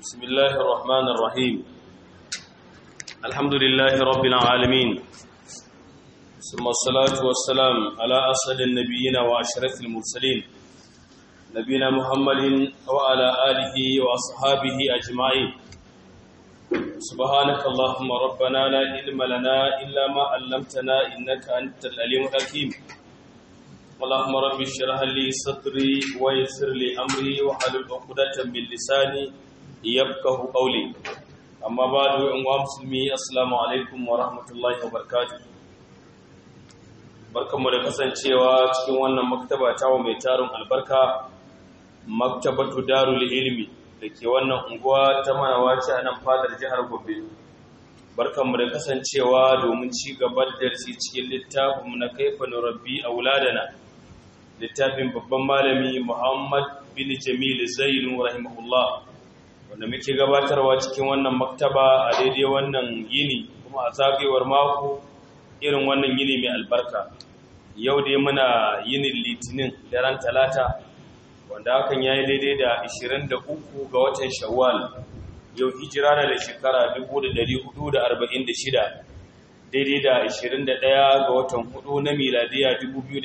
بسم الله الرحمن الرحيم الحمد لله رب العالمين ثم الصلاة والسلام على أسعد النبيين وأشرف المرسلين نبينا محمد وعلى آله وأصحابه أجمعين سبحانك اللهم ربنا لا علم لنا إلا ما علمتنا إنك أنت العليم الحكيم اللهم رب اشرح لي صدري ويسر لي أمري واحلل عقدة من لساني yabkahu qawli amma ba'du in wa muslimi assalamu alaikum wa rahmatullahi wa barakatuh barkamu da kasancewa cikin wannan maktaba ta mai tarin albarka maktabatu darul ilmi dake wannan unguwa ta Manawaci a nan fadar jihar Gombe barkamu da kasancewa domin ci gaba da darasi cikin littafin na kaifa nurabbi auladana littafin babban malami Muhammad bin Jamil Zainu rahimahullah wanda muke gabatarwa cikin wannan maktaba a daidai wannan yini kuma a zagayewar mako irin wannan yini mai albarka yau dai muna yinin litinin daren talata wanda hakan yayi daidai da 23 ga watan shawwal yau hijira na da shekara 1446 daidai da 21 ga watan 4 na miladiya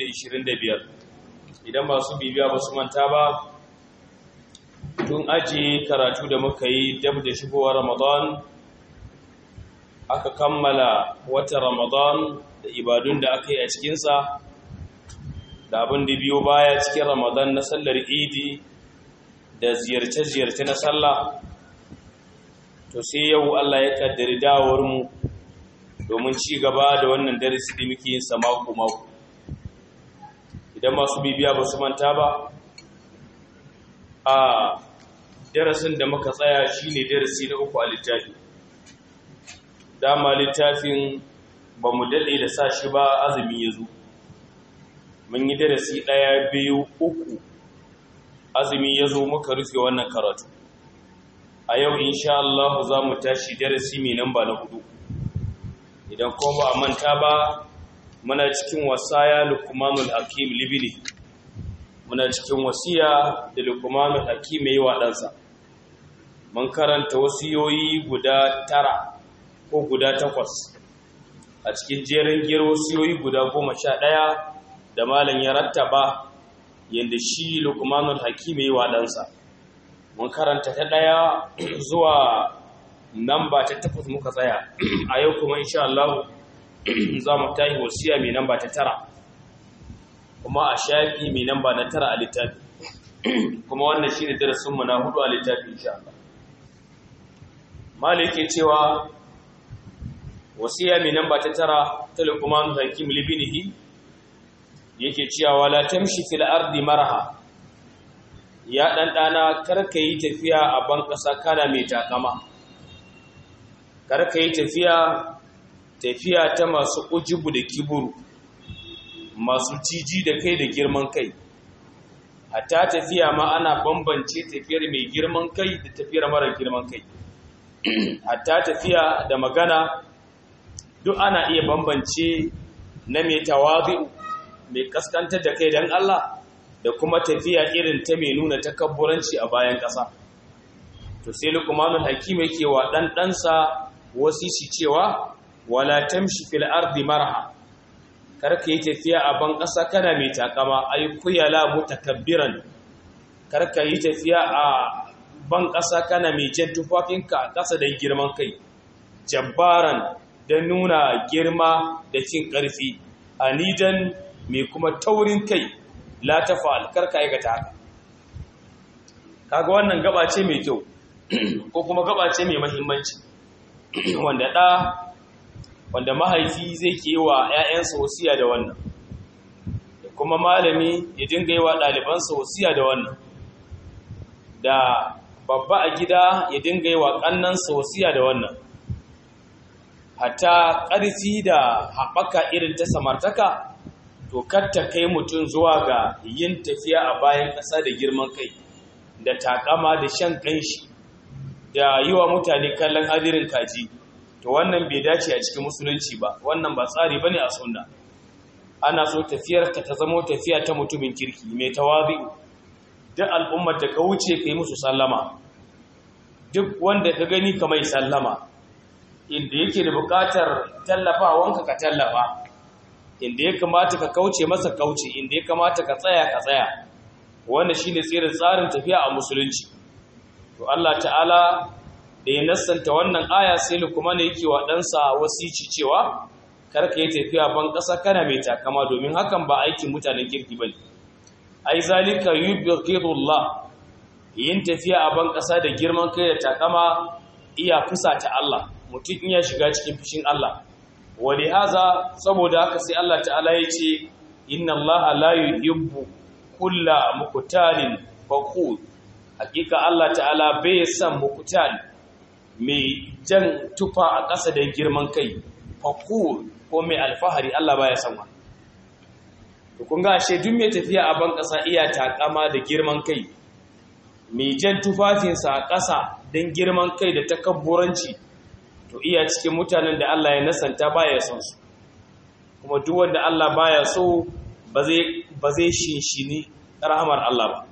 2025 idan masu bibiya ba su manta ba tun aji karatu da muka yi dab da shigowar Ramadan aka kammala wata Ramadan da ibadun da aka yi a cikinsa da abin da biyo baya cikin Ramadan na sallar Idi da ziyarce-ziyarce na sallah to sai yau Allah ya kaddari dawowar mu domin ci gaba da wannan darasi da muke yin sa mako idan masu bibiya ba su manta ba a darasin da muka tsaya shine darasi na uku a littafi dama littafin ba mu dade da sa shi ba azumi yazo mun yi darasi 1 2 3 azumi yazo muka rufe wannan karatu a yau insha Allah za mu tashi darasi mai namba na 4 idan ko ba a manta ba muna cikin wasaya Luqmanul Hakim libni muna cikin wasiya da Luqmanul Hakim yayi wa ɗansa mun karanta wasiyoyi guda 9 ko guda 8 a cikin jerin giyar wasiyoyi guda 11 da malam ya rattaba yanda shi Luqmanul Hakim yayi wa ɗansa mun karanta ta 1 zuwa namba ta 8 muka tsaya a yau kuma insha Allah za mu tayi wasiya mai namba ta 9 kuma a shafi mai namba na 9 a littafi kuma wannan shine darasin mu na 4 a littafi insha Allah malik yake cewa wasiya mai namba ta 9 ta Luqman Hakim libnihi yake cewa la tamshi fil ardi maraha ya dan dana karka yi tafiya a ban kasa kana mai takama karka yi tafiya ta masu ujubu da kiburu masu jiji da kai da girman kai hatta tafiya ma ana bambance tafiyar mai girman kai da tafiyar mara girman kai hatta tafiya da magana duk ana iya bambance na mai tawazi mai kaskantar da kai dan Allah da kuma tafiya irin ta mai nuna takabburanci a bayan ƙasa to sai Luqmanul Hakim yake wa dan ɗansa wasisi cewa wala tamshi fil ardi marha karka yi tafiya a ban ƙasa kana mai takama ai kuyala mutakabbiran karka yi tafiya a ban ƙasa kana mai jan tufafinka a ƙasa da girman kai jabbaran da nuna girma da cin ƙarfi anidan mai kuma taurin kai la tafal karka aikata haka kaga wannan gaba ce mai kyau ko kuma gaba ce mai muhimmanci wanda mahaifi zai ke wa ‘ya'yansa wasiya da wannan da kuma malami ya dinga yi wa ɗalibansa wasiya da wannan da babba a gida ya dinga yi wa ƙannansa wasiya da wannan hatta ƙarfi da haɓaka irin ta samartaka to katta kai mutum zuwa ga yin tafiya a bayan ƙasa da girman kai da takama da shan ƙanshi da yi wa mutane kallon hadirin kaji to wannan bai dace a cikin musulunci ba wannan ba tsari bane a sunna ana so tafiyar ka ta zama tafiya ta mutumin kirki mai tawazi duk al'ummar da ka wuce kai musu sallama duk wanda ka gani ka mai sallama, inda yake da buƙatar tallafawanka ka tallafa, inda ya kamata ka kauce masa kauce, inda ya kamata ka tsaya. Wannan shine tsarin tafiya a musulunci. To Allah ta'ala da ya nassanta wannan aya sai Luqman yake wa ɗansa wasici cewa kar ka yi tafiya ban ƙasa kana mai takama, domin hakan ba aikin mutanen kirki bane. Ai zalika yubghidullah, yin tafiya a ban ƙasa da girman kai da takama iya fusata Allah, mutum iya shiga cikin fushin Allah. Wali haza, saboda haka sai Allah ta'ala ya ce inna Allah la yuhibbu kulla muqtalin fakhur. Hakika Allah ta'ala bai san muqtal, mai jan tufa a ƙasa da girman kai, fakhur ko mai alfahari, Allah baya san wa. To kun ga ashe duk mai tafiya a ban ƙasa iya takama da girman kai, mai jan tufafinsa a ƙasa don girman kai da takabburanci, to iya cikin mutanen da Allah ya nasanta baya son su. Kuma duk wanda Allah baya so ba zai shinshini rahamar Allah ba.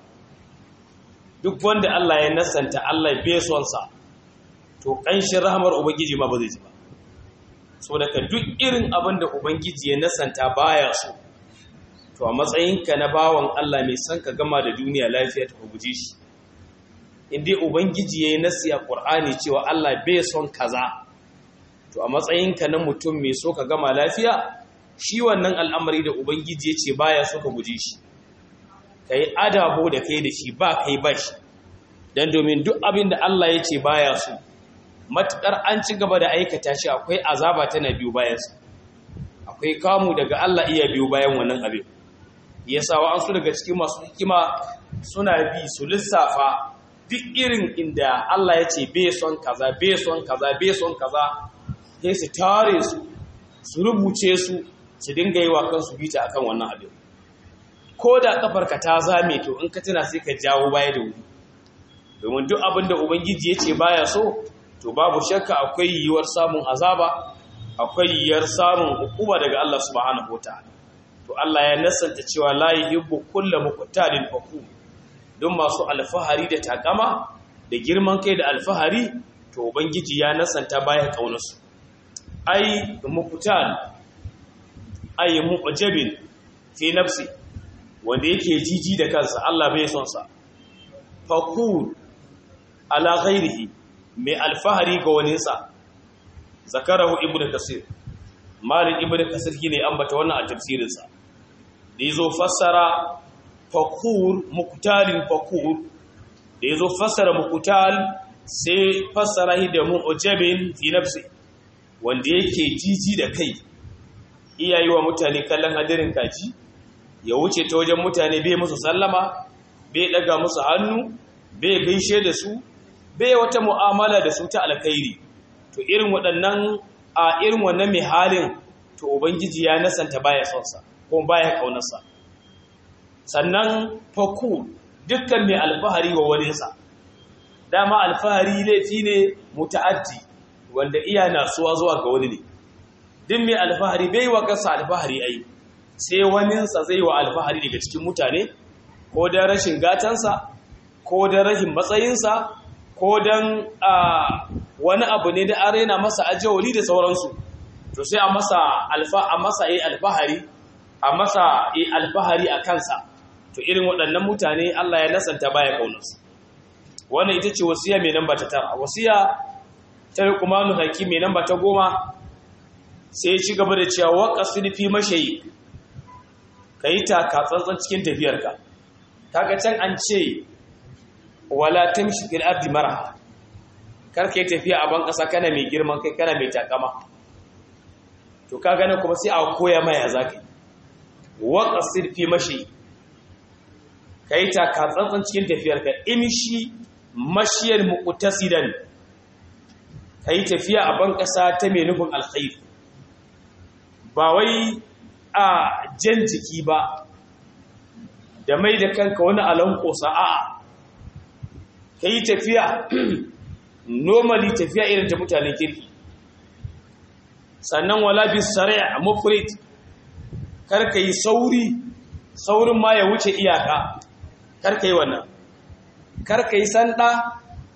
Duk wanda Allah ya nasanta Allah bai son sa, to ƙanshin rahamar Ubangiji ma ba zai ji ba. So daga duk irin abin da Ubangiji ya nasanta baya so, to a matsayinka na bawan Allah mai son ka gama da duniya lafiya ta guje shi. Indai Ubangiji ya yi nasi a Ƙur'ani cewa Allah bai son kaza, to a matsayinka na mutum mai so ka gama lafiya, shi wannan al'amari da Ubangiji ya ce baya so ka guje shi. Ka yi adabo da kai da shi ba kai ba shi, don domin duk abin da Allah ya ce baya so, matuƙar an ci gaba da aikata shi akwai azaba tana biyu bayansa, akwai kamu daga Allah iya biyu bayan wannan abin. Ya sa wa'ansu daga cikin masu hikima suna bi su lissafa duk irin inda Allah ya ce bai son kaza, bai son kaza, bai son kaza, sai su tare su rubuce su dinga yi wa kansu bita akan wannan abin. Ko da kafarka ta zame, to in ka tuna sai ka jawo baya da wuri, domin duk abin da Ubangiji ya ce baya so, to babu shakka akwai yiwuwar samun azaba, akwai yiwuwar samun hukuma daga Allah subhanahu wataala. To Allah ya nasanta cewa la yuhibbu kullu muqtalin fakhur, don masu alfahari da takama da girman kai da alfahari, to Ubangiji ya nasanta baya kaunarsu. Ai muqtal ay mu'jabin fi nafsi, wanda yake jiji da kansa Allah bai son sa. Fakhur ala ghairihi, mai alfahari ga waninsa. Zakarahu ibnu kasir, malik ibnu kasir ne ambata wannan a tafsirinsa da yazo fassara fakhur, muqtalin fakhur, da yazo fassara muqtal sai fassara shi da mu'jabin fi nafsi, wanda yake jiji da kai, iya yi wa mutane kallon hadirin kaji, ya wuce ta wajen mutane bai musu sallama, bai daga musu hannu, bai gaishe da su, bai wata mu'amala da su ta alkhairi. To irin wannan mai halin, to Ubangiji ya nasanta baya son sa ko baya kaunarsa. Sannan faku, dukkan mai alfahari wa waninsa, dama alfahari laifi ne muta'addi wanda iya nasuwa zuwa ga wani ne. Duk mai alfahari bai wa kansa alfahari ai, sai waninsa zai wa alfahari daga cikin mutane, ko da rashin gatansa, ko da rashin matsayinsa, ko dan wani abu ne da an raina masa ajawali da sauransu. To sai a masa alfahari a kansa. To irin waɗannan mutane Allah ya nasanta baya kaunarsu. Wannan ita ce wasiya mai namba ta 9. Wasiya ta Luqmanul Hakim mai namba ta 10, sai ya ci gaba da cewa waqasid fi mashayi, kai taka tsantsan cikin tafiyarka. Kaga can an ce wala tamshi fil ardi marha, kar kai tafiya a ban kasa kana mai girman kai, kana mai takama. To kaga ne kuma sai a koya mai azaki. Waqasid fi mashi, kai taka tsantsan cikin tafiyarka, imshi mashiyal muqtasidan, kai tafiya a ban kasa ta mai nufin alkhair, ba wai a jan jiki ba da mai da kanka wani alankosa, a'a ka yi tafiya normally, tafiya irin ta mutanen kirki. Sannan wala bi sari' mufrid, kar ka yi saurin ma ya wuce iyaka, kar ka yi wannan, kar ka yi sanda,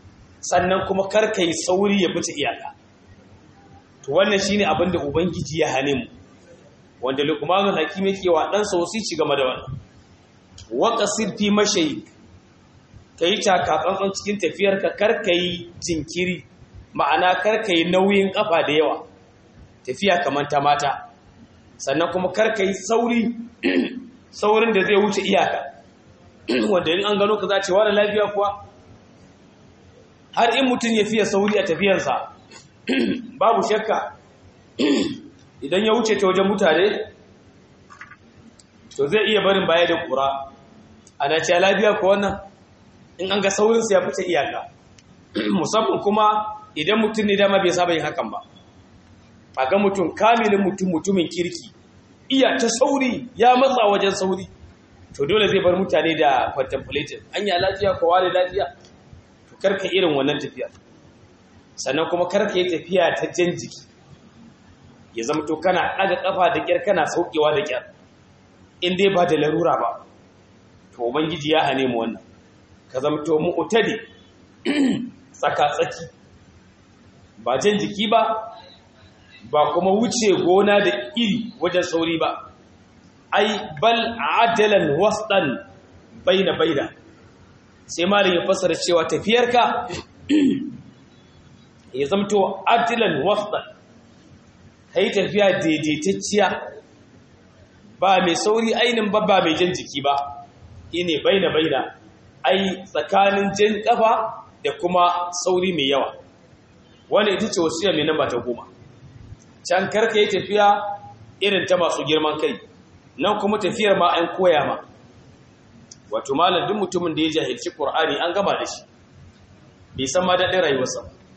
sannan kuma kar ka yi sauri ya fice iyaka. To wannan shine abin da ubangiji ya hane mu, wanda Luqmanul Hakim yake wa ɗansa wasici game da wannan. Wa qasir fi mashayi, kai takatsantsan cikin tafiyarka, kar ka yi jinkiri, ma'ana kar ka yi nauyin kafa da yawa, tafiya kamar ta mata, sannan kuma kar ka yi saurin da zai wuce iyaka, wanda in an gano ka za ce wani lafiya kuwa. Har in mutum ya fiye sauri a tafiyarsa, babu shakka idan ya wuce ta wajen mutane to zai iya barin baya da kura. Ana ce lafiya ko wannan, in an ga saurinsa ya fice iyaka, musamman kuma idan mutum ne dama bai saba yin hakan ba. A ga mutum kamilin mutumin kirki iya ta sauri, ya matsa wajen sauri, to dole zai bar mutane da contemplative, anya lafiya ko wani lafiya. To karka irin wannan tafiya, sannan kuma karka yi tafiya ta jan jiki, ya zama to kana ɗaga ƙafa da ƙyar, kana sauƙewa da ƙyar, in dai ba da larura ba. To ubangiji ya hane mu wannan, ka zama to mu'tadi, tsaka-tsaki, ba jan jiki ba kuma wuce gona da iri wajen sauri ba. Ai bal adalan wasdan baina, sai malin ya fasara cewa tafiyarka ya zamto adalan wasdan, kai tafiya daidaitacciya, ba mai sauri ainin ba mai jan jiki ba, ine baina, ai tsakanin jan kafa da kuma sauri mai yawa. Wani ita ce wasiya mai namba ta 10. Can karka yi tafiya irin ta masu girman kai, nan kuma tafiyar ma an koya ma. Wato malam duk mutumin da ya jahilci Qur'ani an gama da shi, bai san ma daɗin rayuwarsa.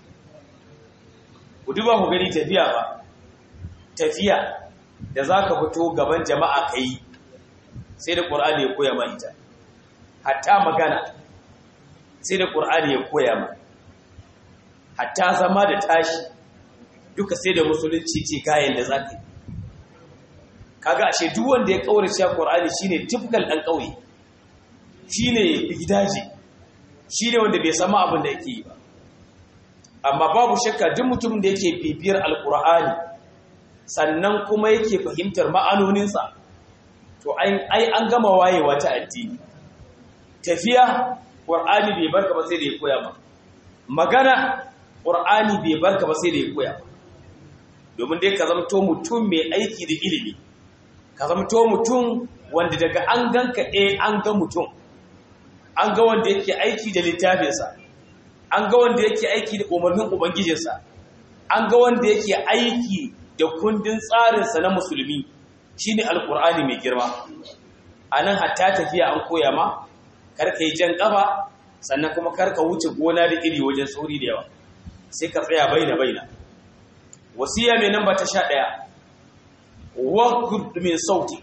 Ku duba ku gani tafiya da za ka fito gaban jama'a ka yi, sai da Qur'ani ya koya ma ita. Hatta magana sai da Qur'ani ya koya ma. Hatta zama da tashi duka sai da musulunci ce kayan da za ka yi. Kaga ashe duk wanda ya kaurace Qur'ani shine typical dan kauye, shine gidaje, shine wanda bai san abin da yake yi ba. Amma babu shakka duk mutumin da yake bibiyar Al-Qur'ani sannan kuma yake fahimtar ma'anoninsa, to ai an gama wayewa ta addini. Tafiya Qur'ani bai barka ba sai da ya koya ma. Magana Qur'ani bai barka ba sai da ya koya ma. Domin dai ka zamto mutum mai aiki da ilimi, ka zamto mutum wanda daga an ganka an ga mutum, an ga wanda yake aiki da littafinsa, an ga wanda yake aiki da umarnin ubangijinsa, an ga wanda yake aiki da kundin tsarinsa na musulmi, shine Alkur'ani mai girma. Anan hatta tafiya an koya ma, karka yi jan kafa, sannan kuma karka wuce gona da iri wajen sauri da yawa, sai ka tsaya baina. Wasiya mai namba ta 11, waqud min sauti,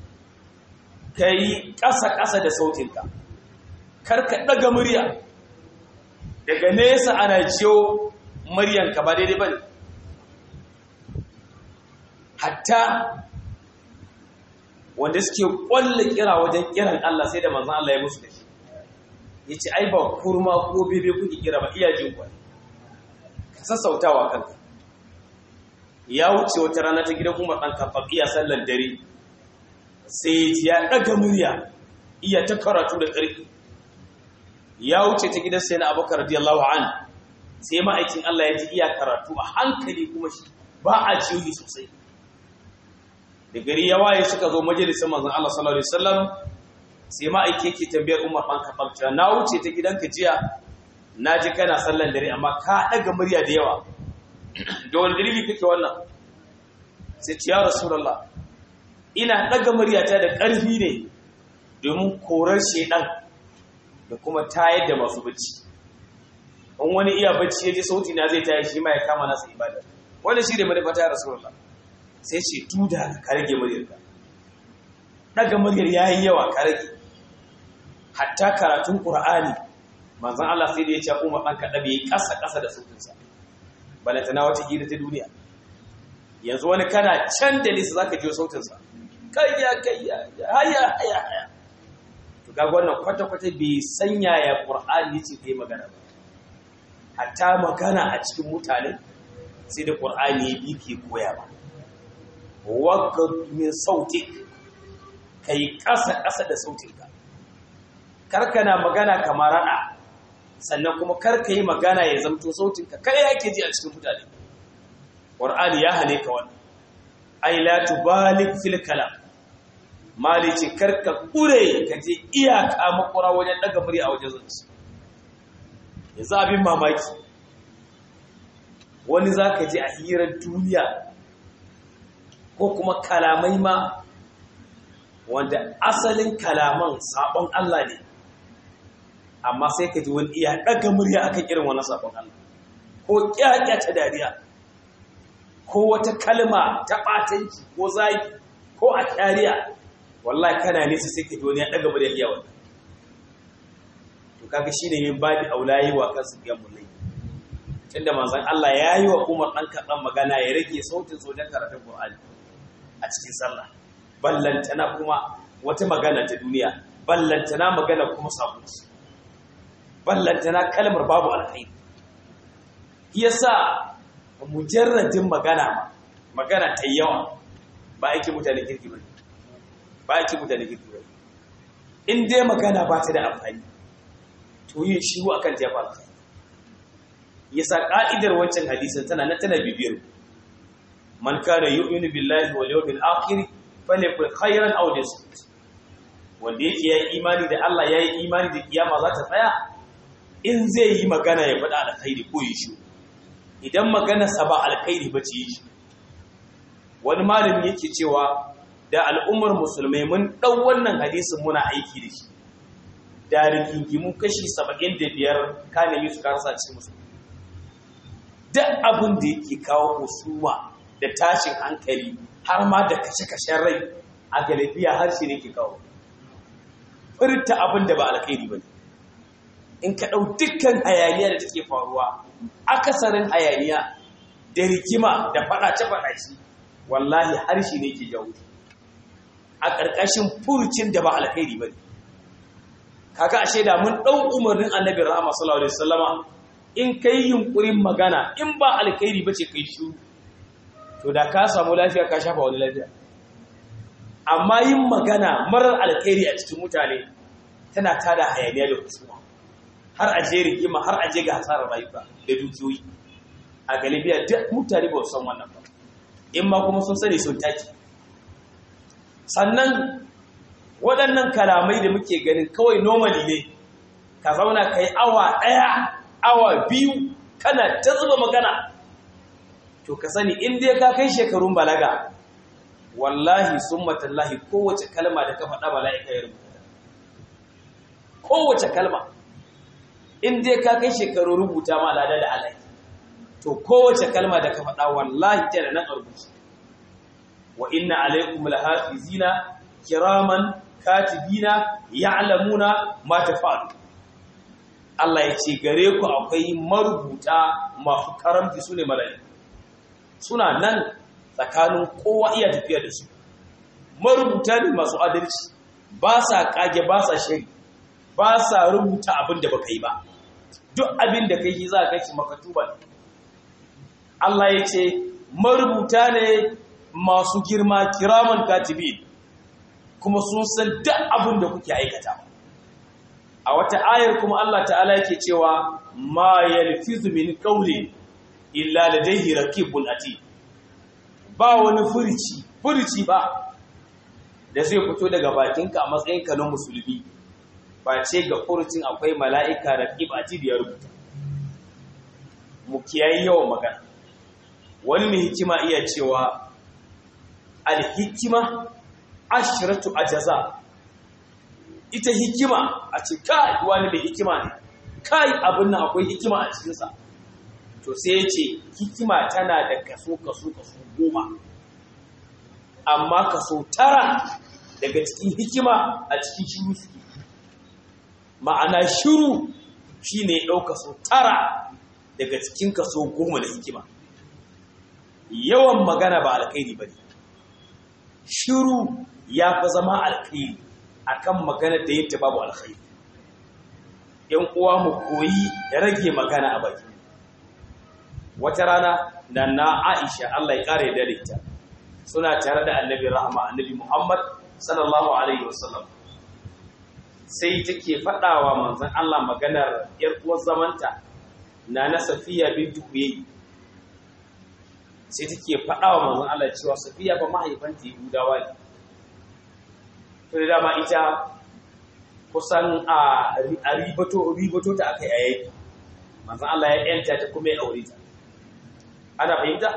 kai ƙasa da sautinka, karka daga murya, daga nesa ana jiyo muryanka ba daidai bane. Hatta wanda suke ƙwalla kira wajen kiran Allah sai da manzon Allah ya musu da shi, yace ai ba kurma ko bebe kuke kira ba, iya jin kwai, ka sassautawa kanka. Ya wuce wata rana ta gidan Umar ɗan Khattab iya sallar dare, sai ya ɗaga murya iya ta karatu da ƙarfi. Ya wuce ta gidan Sayyidina Abubakar radiyallahu anhu, sai ma'aikin Allah ya ji iya karatu a hankali kuma shi ba a ciyi sosai. Da gari ya waye suka zo majalisar manzon Allah sallallahu alaihi wasallam, sai ma'aiki yake tambayar Umar ɗan Khattab cewa na wuce ta gidanka jiya, na ji kana sallar dare amma ka ɗaga murya da yawa, da wani dalili kake wannan? Sai ce ya Rasulullah, ina daga muryata da ƙarfi ne domin korar shedan da kuma tayar da masu bacci. In wani iya bacci ya ji sauti na zai tayar shi ma ya kama nasa ibada. Wannan shi da manufata ya Rasulullah. Sai ce tuda ka rage muryarka. Daga muryar yayi yawa ka rage. Hatta karatun Qur'ani manzon Allah sai da ya ce Umar dan Kadabi yayi ƙasa da sautinsa. Balantana wata hira ta duniya. Yanzu wani kana can da nisa zaka ji sautinsa, kayya haya. To ga wannan kwata-kwata bai sanya ya Qur'ani yace kai magana ba. hatta magana a cikin mutane sai da Qur'ani ya bi ke koya ba waqad min sautik kai ƙasa da sautinka karkana magana kamar rada sannan kuma karka yi magana ya zamto sautinka kare yake ji a cikin mutane Qur'ani ya hane ka wannan ai la tubalik fil kalam malici karka kure kaje iyaka makura wajen daga murya a wajen zanci yanzu abin mamaki wani zaka ji a hirar duniya ko kuma kalamai ma wanda asalin kalaman sabon Allah ne amma sai ka ji wani iya daga murya akan irin wannan sabon Allah ko kyakya ta dariya ko wata kalma ta batanci ko zagi ko a kyariya wallahi kana nesa sai ka ji wani ya daga murya iya wannan to kaga shine yin babi aulayi wa kansu biyan mulai tunda manzon Allah yayi wa Umar dan kadan magana ya rage sautin sojan karatun Qur'ani a cikin sallah ballantana kuma wata magana ta duniya ballantana magana kuma sabunci ballantana kalmar babu alkhairi yasa mujarradin magana ta yawa ba yake mutane kirki bane in dai magana ba ta da amfani to yin shiru akan ta fa yasa ka'idar wancan hadisin tana bibiyar man kana yu'minu billahi wal yawmil akhir falyakul khayran aw liyasmut wanda yake yayi imani da Allah yayi imani da kiyama za ta tsaya in zai yi magana ya faɗa alkhairi ko yi shi idan magana sa ba alkhairi ba ce yi shi wani malami yake cewa da al'ummar musulmai mun dau wannan hadisin muna aiki da shi da rigingimu kashi 75 kana yi su karsa cikin musulmi duk abin da yake kawo husuma da tashin hankali har ma da kashe-kashen rai a galibiya harshe ne ke kawo furta abin da ba alkhairi ba ne in ka ɗau dukkan hayaniya da take faruwa akasarin hayaniya da rikima da faɗace-faɗace wallahi harshe ne ke jawo a ƙarƙashin furcin da ba alkhairi ba ne kaga ashe da mun ɗau umarnin annabi rahama sallallahu alaihi wasallama in kai yunkurin magana in ba alkhairi ba ce kai shiru to da ka samu lafiya ka shafa wani lafiya amma yin magana marar alkhairi a cikin mutane tana tada hayaniya da husuma har aje rigima har aje ga hasarar rayuka da dukiyoyi a galibiya duk mutane ba su san wannan ba in ma kuma sun sani sun taki sannan waɗannan kalamai da muke ganin kawai normally ne ka zauna kai awa ɗaya awa biyu kana ta zuba magana to ka sani in dai ka kai shekarun balaga wallahi summatallahi kowace kalma da ka faɗa mala'ika ya rubuta kowace kalma in dai ka kai shekarun rubuta ma lada da alai to kowace kalma da ka faɗa wallahi tana nan rubuce wa inna alaykum lahafizina kiraman katibina ya'lamuna ma tafa'alu Allah ya ce gare ku akwai marubuta masu karamci sune mala'iku suna nan tsakanin kowa iya tafiya da su marubuta ne masu adalci ba sa kage ba sa shari ba sa rubuta abin da baka yi ba duk abin da kai za ka kai makatuba Allah ya ce marubuta ne masu girma kiraman katibin kuma sun san duk abin da kuke aikata a wata ayar kuma Allah ta'ala yake cewa ma yalfizu min qawlin illa ladayhi raqibun atid ba wani furici ba da zai fito daga bakinka a matsayinka na musulmi ba ce ga furucin akwai mala'ika raqib atid ya rubuta mu kiyayi yawan magana wani mai hikima iya cewa al-hikma ashratu ajza ita hikima a ce kai wani mai hikima ne kai abin nan akwai hikima a cikinsa to sai ya ce hikima tana da kaso 10 amma kaso 9 daga cikin hikima a cikin shiru suke ma'ana shiru shine ɗauka kaso 9 daga cikin kaso 10 da hikima yawan magana ba alkhairi bane shiru ya fi zama alkhairi akan magana da yadda babu alkhairi yan uwa mu koyi rage magana a baki wata rana da na Aisha Allah ya kare da ita suna tare da annabi rahama annabi Muhammad sallallahu alaihi wasallam sai take fadawa manzon Allah maganar yar uwar zamanta na Safiya bintu Huyay sai take fadawa manzon Allah cewa Safiya fa mahaifanta Yahudawa ne to da ma ita kusan a ribato ta akai ayi manzon Allah ya yanta ta kuma ya aure ta ana fahimta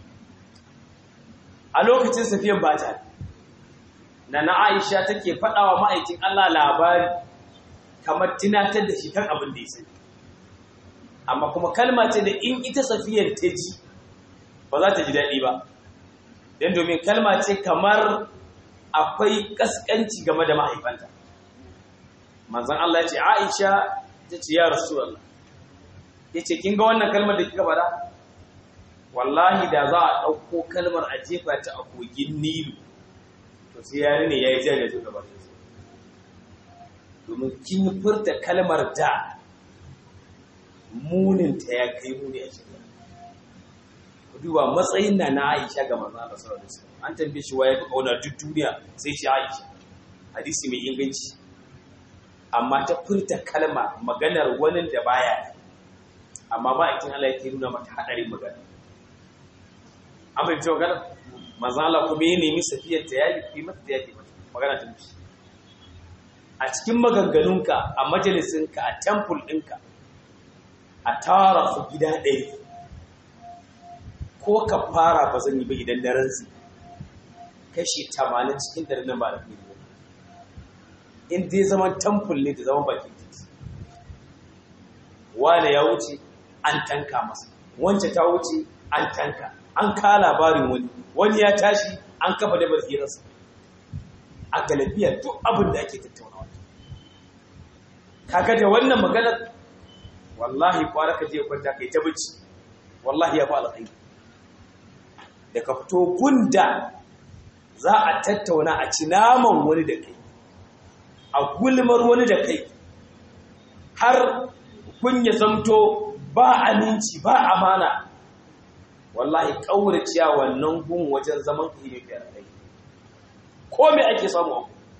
a lokacin Safiyan ba ta na Aisha take faɗawa ma'aikin Allah labari kamar tunatar da shi kan abin da ya sani amma kuma kalma ce da in ita Safiyar ta ji ba za ta ji daɗi ba don domin kalma ce kamar akwai ƙasƙanci game da mahaifanta manzon Allah ya ce Aisha ta ce ya Rasulullah ya ce kin ga wannan kalmar da kika faɗa wallahi da za a ɗauko kalmar a jefa ta a kogin Nilu to sai yare ne ya yi jari da gabatar su domin kin furta kalmar da muninta ya kai muni a shirya ku duba matsayin na Aisha ga manzon Allah sallallahu alaihi wasallam an tambaye shi waye fi kauna duk duniya sai shi Aisha hadisi mai inganci amma ta furta kalma maganar wani da baya amma ba ikin Allah yake nuna mata hadarin magana amma ita magana mazala kuma ya nemi Safiyar ta yayi kimar ta yake magana ta mishi a cikin maganganunka a majalisinka a temple ɗinka a tara su gida ɗaya ko ka fara ba zan yi ba idan daren su kashi 80 cikin daren nan ba da kuma in dai zaman temple ne da zaman bakin titi wane ya wuce an tanka masa wance ta wuce an tanka an ka labarin wani ya tashi an kafa da basirarsa a galibiyar duk abin da ake tattaunawa kaga da wannan maganar wallahi kwara ka je kwanta kai ta bici wallahi ya fa alƙai da ka fito gunda za a tattauna a ci naman wani da kai a gulmar wani da kai har kun ya zamto ba aminci ba amana wallahi kauraciya wannan gun wajen zaman ilimi da rai ko me ake samu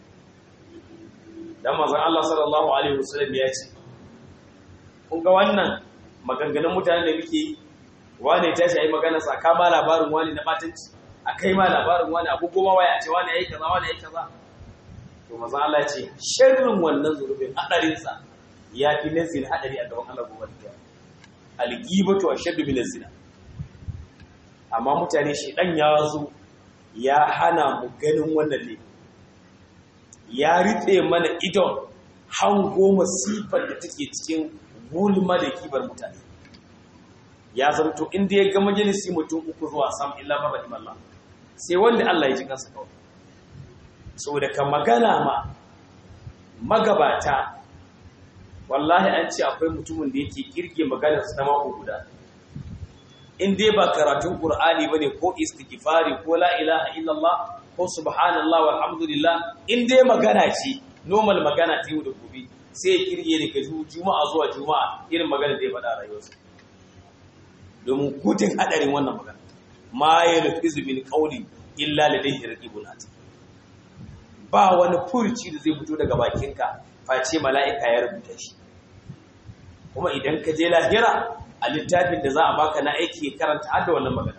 dan manzon Allah sallallahu alaihi wasallam ya ce kun ga wannan maganganun mutane da muke wane tashi ayi magana saka ma labarin wani na batanci akai ma labarin wani abu goma waya a ce wani yayi kaza wani yayi kaza to manzon Allah ya ce sharrin wannan zurubin hadarin sa yafi nazil hadari a gaban Allah gobe da al-ghibatu ashaddu min az-zina amma mutane shedan ya zo ya hana mu ganin wannan ne ya rufe mana idon hango masifar da take cikin gulma da kibar mutane ya zamto inda ya ga majalisi mutum uku zuwa sam illa ma bada Allah sai wanda Allah ya ji kansa kawai saboda ka magana ma magabata wallahi an ce akwai mutumin da yake kirge maganar sa ta mako guda in dai ba karatun Qur'ani bane ko istighfari ko la ilaha illallah ko subhanallah walhamdulillah in dai magana ce normal magana ta yau da gobe sai ya kirge ne ka juma'a zuwa juma'a irin magana da ya faɗa rayuwarsa domin gudun hadarin wannan magana ma yalfizu min qawli illa ladayhi raqibun atid ba wani furci da zai fito daga bakinka face mala'ika ya rubuta shi kuma idan ka je lahira a littafin da za a baka na aiki karanta har da wannan magana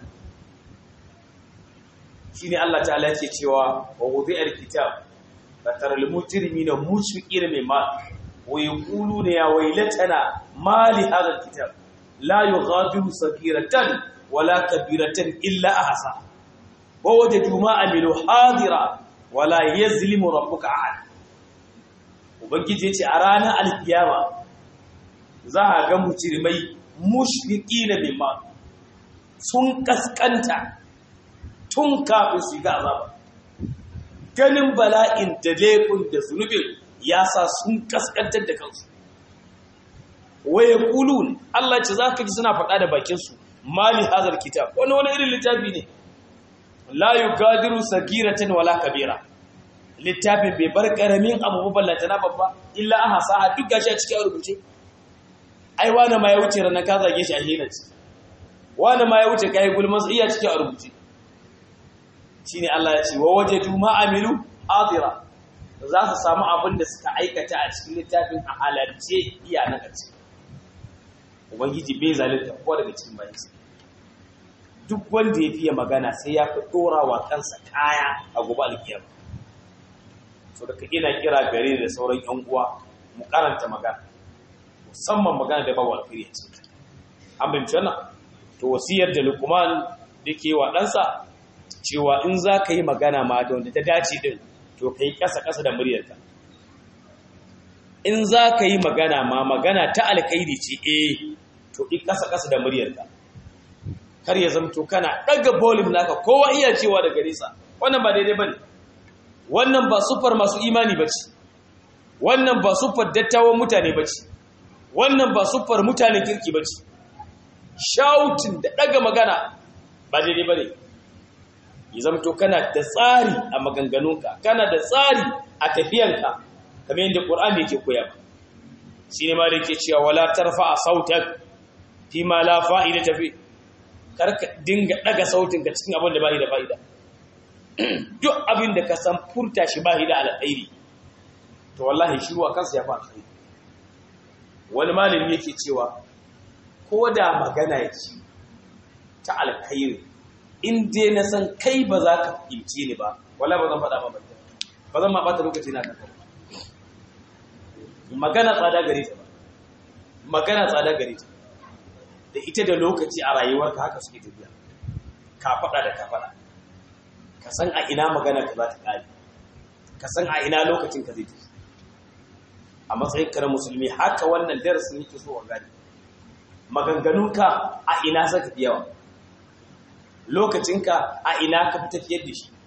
shine Allah ta'ala yake cewa wa wudi'al kitab fataral mujrimina mushfiqina mimma wa yaquluna ya waylatana ma li hadha alkitab la yughadiru saghiratan wala kabiratan illa ahsa wa wajadu ma amilu hadira wala yazlimu rabbuka ahad ubangiji yace a ranar alkiyama za a ga mujrimai mushfiqina mimma sun kaskanta tun kafin su ga azaba ganin bala'in da laifin da zunubin ya sa sun kaskantar da kansu waye kulun Allah ce zaka ji suna faɗa da bakin su mali hazal kitab wani irin littafi ne la yugadiru sagiratan wala kabira littafin bai bar karamin abu ballata na babba illa ahsa duk gashi a cikin rubuce ai wani ma ya wuce ranar ka zage shi a hilaci wani ma ya wuce kai gulman sa iya cikin a rubuce shine Allah ya ce wa wajadu ma amilu adira za su samu abin da suka aikata a cikin littafin a halarce iya na ƙarshe ubangiji bai zalunta ko daga cikin bayansa duk wanda ya fiye magana sai ya fi dora wa kansa kaya a gobe alkiyama so daga ina kira gare da sauran yan uwa mu karanta magana musamman magana da babu alkhairi ce an bayyana wannan to wasiyar da Luqman yake wa ɗansa cewa in za ka yi magana ma da wanda ta dace din to kai kasa da muryarka in za ka yi magana ma magana ta alkhairi ce to i kasa da muryarka kar ya zamto kana daga volume naka kowa iya cewa da gare sa wannan ba daidai bane wannan ba sufar masu imani bace wannan ba sufar dattawan mutane bace wannan ba sufar mutanen kirki bace shouting da daga magana ba daidai bane ya zamto kana da tsari a maganganunka kana da tsari a tafiyanka kamar yadda Qur'ani yake koya shine ma da yake cewa wala tarfa sautak fi ma la fa'idata fi karka dinga daga sautin ka cikin abin da bai da fa'ida duk abin da ka san furta shi bai da alkhairi to wallahi shiru a kansa ya fa alkhairi wani malami yake cewa ko da magana yake ta alkhairi in dai na san kai ba za ka fahimce ni ba wallahi ba zan faɗa ba zan ma bata lokaci na kanka magana tsada gare ta magana tsada gare ta da ita da lokaci a rayuwarka haka suke tafiya ka faɗa da ka faɗa ka san a ina magana ka za ta ƙare ka san a ina lokacin ka zai tafi a matsayin ka na musulmi haka wannan darasin yake so a gani maganganunka a ina saka fi yawa lokacinka a ina ka fi tafiyar da shi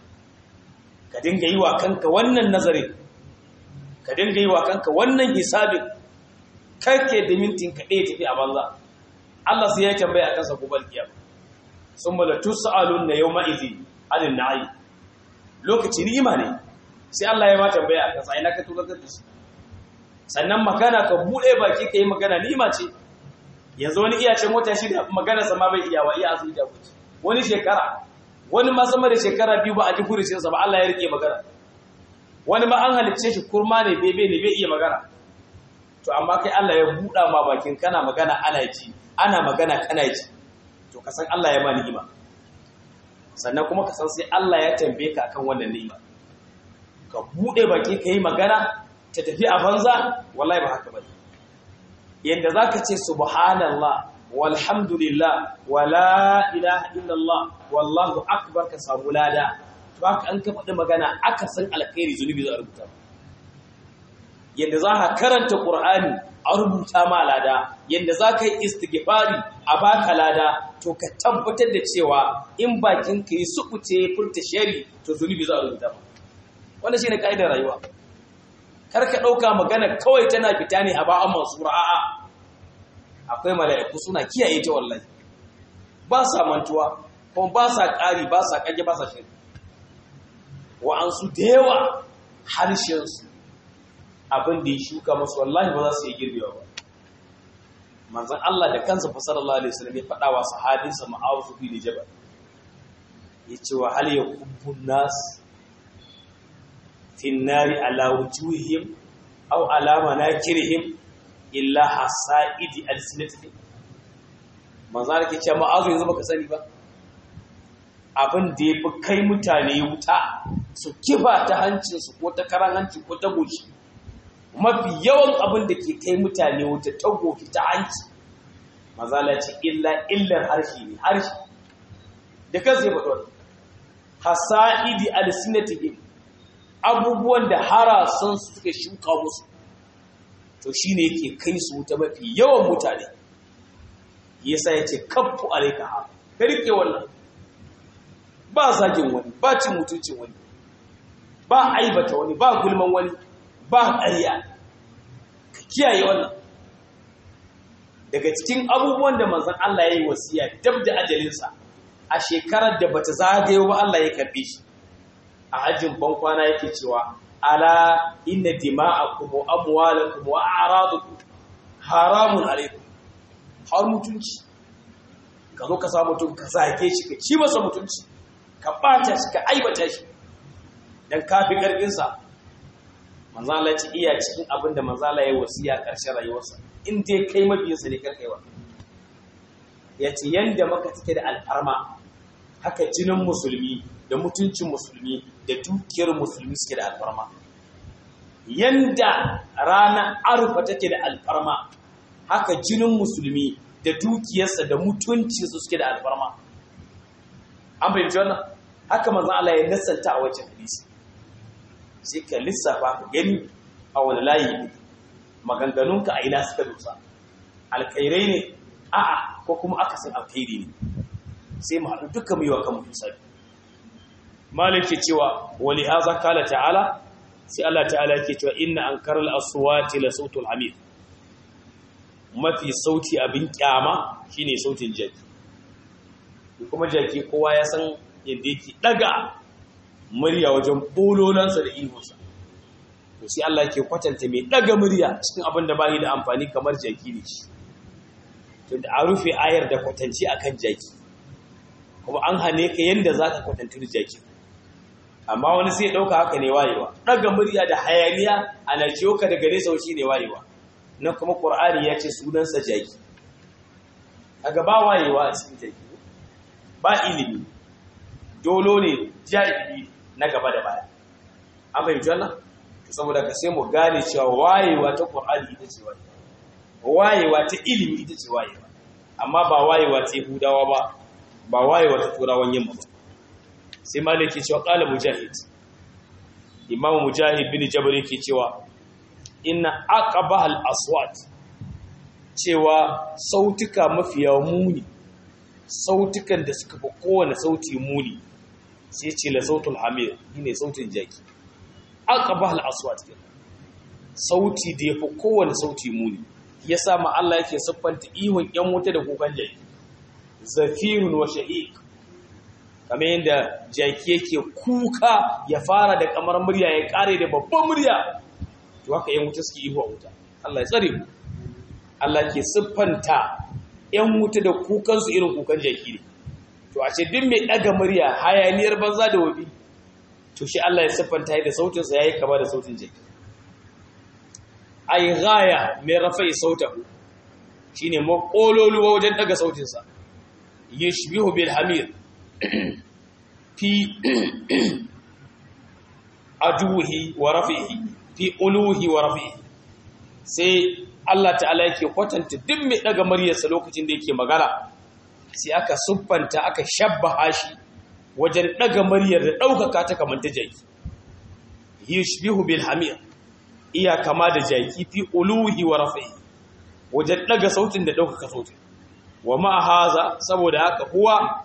ka dinga yi wa kanka wannan nazarin ka dinga yi wa kanka wannan hisabin karke da mintin ka ɗaya tafi a banza Allah sai ya tambaya a kansa gobe kiyama summa la tus'aluna yawma idhin 'anil na'i lokaci ni'ima ne sai Allah ya ma tambaya a kansa ina ka tuka da shi sannan magana ka bude baki kai magana ni'ima ce yanzu wani iya ce mota shi da magana sa ma bai iya wa iya azumi da kuci wani shekara wani ma sama da shekara biyu ba a ji gurishin sa ba Allah ya rike magana wani ma an halicce shi kurma ne bebe ne bai iya magana to amma kai Allah ya buɗa ma bakin kana magana ana ji ana magana kana ji to ka san Allah ya ma ni'ima sannan kuma ka san sai Allah ya tambaye ka akan wannan ni'ima ka buɗe baki ka yi magana ta tafi a banza wallahi ba haka bane yanda zaka ce subhanallah walhamdulillah wala ilaha illallah wallahu akbar ka samu lada to haka an ka faɗi magana aka san alkhairi zunubi za a rubuta yadda za ka karanta ƙur'ani a rubuta ma lada yadda za ka yi istighfari a baka lada to ka tabbatar da cewa in bakin ka yi sukuce furta shari to zunubi za a rubuta ma wannan shine kaidar rayuwa kar ka ɗauka magana kawai tana fita ne a ba'an mansura a'a akwai mala'iku suna kiyaye ta wallahi ba sa mantuwa kuma ba sa ƙari ba sa kage ba sa shari wa'ansu da yawa harshensu abin da ya shuka masu wallahi ba za su yi girbewa ba manzan Allah da kansa fa sallallahu alaihi wasallam ya faɗa wa sahabinsa Mu'adh bin Jabal yace wa hal yakubbu nas fi an-nari ala wujuhihim aw ala manakirihim illa hasaidi alsinatihim manzan yake cewa Mu'adh yanzu baka sani ba abin da yafi kai mutane wuta su kifa ta hancinsu ko ta karan hanci ko ta goshi mafi yawan abin da ke kai mutane wuta ta goshi ta hanci mazala ce illar harshe ne harshe da kansa ya faɗo hasa'idi alsinatihim abubuwan da harasan su suka shuka musu to shine yake kai su wuta mafi yawan mutane yasa yace kaffu alayka ha ka rike wannan ba zagin wani ba cin mutuncin wani ba aibata wani ba gulman wani ba ƙarya ka kiyaye wannan daga cikin abubuwan da manzon Allah ya yi wasiya dab da ajalinsa a shekarar da bata zagayo ba Allah ya karbe shi a hajjin bankwana yake cewa ala inna dima'akum wa amwalakum wa a'radukum haramun alaykum har mutunci ka zo ka samu mutum ka zage shi ka ci masa mutunci ka ɓata shi ka aibata shi dan kafi ƙarfinsa. Manzo Allah ya ce iya cikin abin da manzo Allah ya wasiya ƙarshen rayuwarsa, in dai kai mabiyinsa ne karkaiwa. Ya ce yanda maka take da alfarma haka jinin musulmi da mutuncin musulmi da dukiyar musulmi suke da alfarma. Yanda ranar arfa take da alfarma haka jinin musulmi da dukiyarsa da mutuncinsa suke da alfarma. An fahimci wannan? Haka manzo Allah ya nasanta a wancan hadisi. Sai ka lissafa ka gani a wani layi maganganunka a ina suka dosa. Alkhairai ne a'a ko kuma akasin alkhairi ne. Sai mu haɗu duka mu yi wa kanmu hisabi. Malik ke cewa wali haza kala ta'ala, sai Allah ta'ala yake cewa inna ankaral aswati la sautul hamid. Mafi sauti abin kyama shine sautin jaki. Kuma jaki kowa ya san yadda yake daga murya wajen bololansa da ihunsa. To sai Allah yake kwatanta mai daga murya cikin abin da bai da amfani kamar jaki ne shi. To da a rufe ayar da kwatanci akan jaki. Kuma an hane ka yanda zaka kwatanta da jaki. Amma wani sai ya dauka haka ne wayewa. Daga murya da hayaniya ana jiyo ka daga nesa shi ne wayewa. Nan kuma Qur'ani ya ce sunansa jaki. Kaga ba wayewa a cikin jaki. Ba ilimi. Dolo ne jahili na gaba da baya. An fahimci wannan? Saboda ka sai mu gane cewa wayewa ta Qur'ani ita ce wayewa. Wayewa ta ilimi ita ce wayewa. Amma ba wayewa ta Yahudawa ba, ba wayewa ta Turawan yamma ba. Sai Maliki cewa qala Mujahid. Imam Mujahid bin Jabr yake cewa inna aqbaha al-aswat, cewa sautuka mafiya muni, sautukan da suka fi kowane sauti muni, sai ce la sautul hamir, shine sautin jaki. Aqbaha al-aswat, sauti da yafi kowane sauti muni, yasa ma Allah yake siffanta ihun yan wuta da kukan jaki. Zafirun wa shahiq, kamar yadda jaki yake kuka ya fara da kamar murya ya kare da babban murya, to haka yan wuta suke ihu a wuta. Allah ya tsare mu. Allah ke siffanta yan wuta da kukansu irin kukan jaki ne. To a ce duk mai daga murya hayaniyar banza da wabi, to shi Allah ya siffanta da sautinsa yayi kama da sautin jaki. Ai gaya mai rafai sautahu, shine makololuwa wajen daga sautinsa. Yashbihu bil hamir fi aduhi wa rafihi, fi uluhi wa rafihi. Sai Allah ta'ala yake kwatanta duk mai daga muryarsa lokacin da yake magana, sai aka siffanta aka shabbaha shi wajen daga muryar da daukaka ta kamar ta jaki. Yashbihu bil hamir, iya kama da jaki fi uluhi wa rafihi, wajen daga sautin da daukaka sautin. Wa ma haza, saboda haka huwa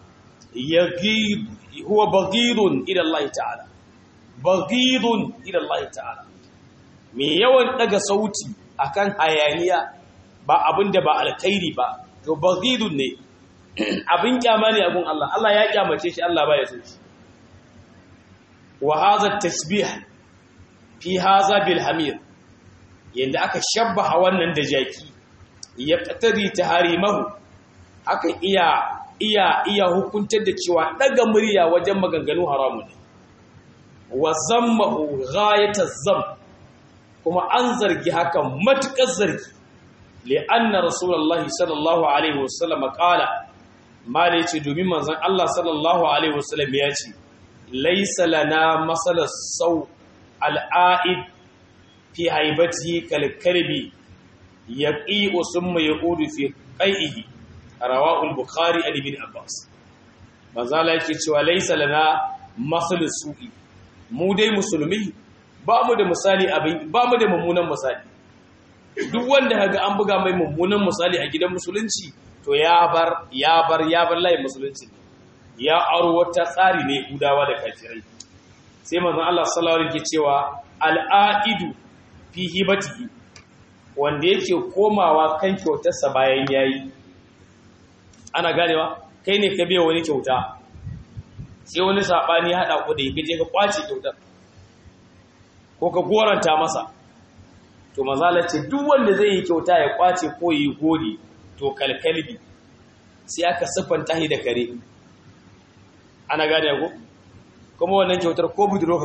baghidun ila Allah ta'ala, baghidun ila Allah ta'ala. Me yawan daga sauti akan hayaniya ba abinda ba alkhairi ba, to baghidun ne, abin kyama ne abun Allah. Allah ya kyamace shi, Allah ba ya so shi. Wa hadha tashbih fi hadha bil hamir, yanda aka shabbaha wannan da jaki, ya qatari taharimahu, aka iya hukuntar da cewa daga murya wajen maganganu haramu ne. Wa zammahu ghayataz zam, kuma an zargi hakan matukar zargi. Li'anna rasulullahi sallallahu alaihi wasallam qala, mala yace domin manzon Allah sallallahu alaihi wasallam ya ce laysa lana masala saw al-a'id fi haibatihi kal kalbi yaqi'u summa yaqudu fi qai'ihi, rawahu al-bukhari an ibn abbas. Manzala yake cewa laysa lana masalu su'i, mu dai musulmi ba mu da misali ba mu da mummunan misali. Duk wanda kaga an buga mai mummunan misali a gidan musulunci, to ya bar layin musulunci, ya aro wata tsari ne Yahudawa da kafirai. Sai manzon Allah sallallahu alaihi wasallam cewa al-aidu fi hibatihi, wanda yake komawa kan kyautarsa bayan yayi. Ana ganewa, kai ne ka biya wani kyauta, sai wani sabani hada ku da yake je ka kwace kyautar ko ka goranta masa, to manzala ce duk wanda zai yi kyauta ya kwace ko yi gori, to kalkalbi sai aka siffanta shi da kare ana gane ku kuma wannan kyautar ko budurwa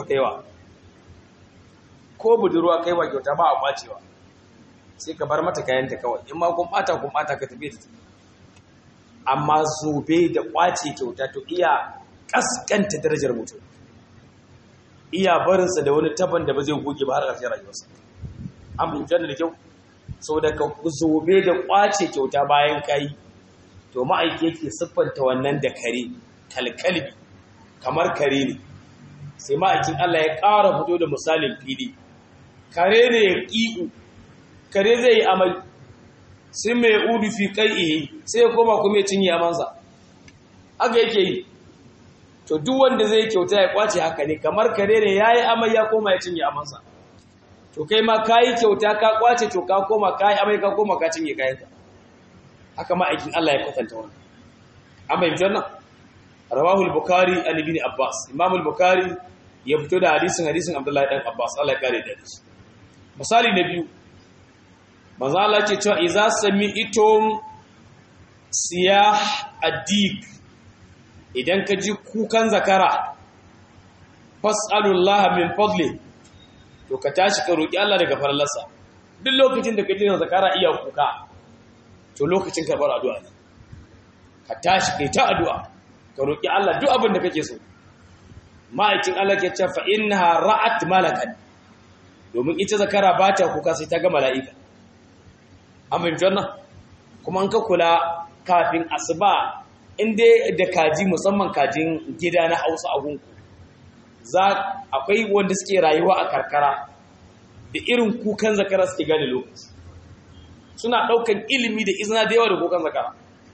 kaiwa kyauta ba a kwacewa sai ka bar mata kayanta kawai in ma kun bata ka tafi ta amma zobe da kwace kyauta to iya kaskanta darajar mutum iya barinsa da wani taban da ba zai goge ba har ƙarshen rayuwarsa an fahimtar da kyau sau da ka zobe da kwace kyauta bayan kayi to ma'aiki yake siffanta wannan da kare kalkalbi kamar kare ne sai ma'aikin Allah ya ƙara fito da misalin fili kare ne ya ƙi'u kare zai yi amai sai mai udu fi ƙai'ihi sai ya koma kuma ya cinye amansa haka yake yi to duk wanda zai kyauta ya kwace haka ne kamar kare ne ya yi amai ya koma ya cinye amansa to kai ma ka yi kyauta ka kwace to ka koma ka yi amai ka koma ka cinye kayanka haka ma'aikin Allah ya kwatanta wannan an fahimci wannan rawahu al-bukhari an ibn abbas imam al-bukhari ya fito da hadisin abdullahi dan abbas Allah ya kare da shi misali na biyu manzo Allah ce cewa idza sami'tum siyah ad-dik idan ka ji kukan zakara fas'alullah min fadli to ka tashi ka roki Allah daga farallarsa duk lokacin da ka ji zakara iya kuka to lokacin karbar addu'a ne ka tashi kai ta addu'a ka roki Allah duk abin da kake so ma'aikin Allah ke cewa fa innaha ra'at malakan domin ita zakara ba ta kuka sai ta ga mala'ika amma janna kuma an ka kula kafin asuba inda da kaji musamman kajin gida na Hausa a gunku akwai wanda suke rayuwa a karkara da irin kukan zakara suke gane lokaci suna daukan ilimi da izina da yawa da kukan zakara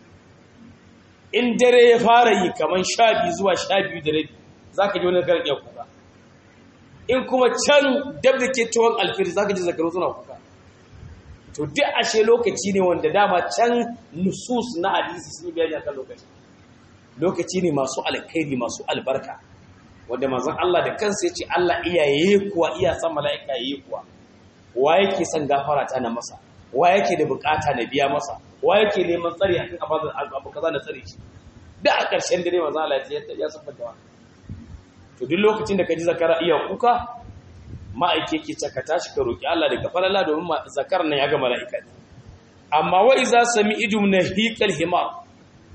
in dare ya fara yi kaman 12 zuwa 12 da rabi zaka ji wani karin ya kuka in kuma can dab da ke tuwon alfiri zaka ji zakaru suna kuka to duk ashe lokaci ne wanda dama can nusus na hadisi sun yi bayani akan lokaci ne masu alkhairi masu albarka wanda manzon Allah da kansa yace Allah iyaye kuwa iya san mala'ika yayi kuwa wa yake son gafara ta na masa wa yake da bukata na biya masa wa yake neman tsari akan abu kaza na tsare shi da a ƙarshen dare manzon Allah ya sabbata wa to duk lokacin da ka ji zakara iya kuka ma'aike yake ka tashi ka roki Allah daga falala domin zakaran nan ya ga mala'ika ne amma wa iza sami'tum nahiqal himar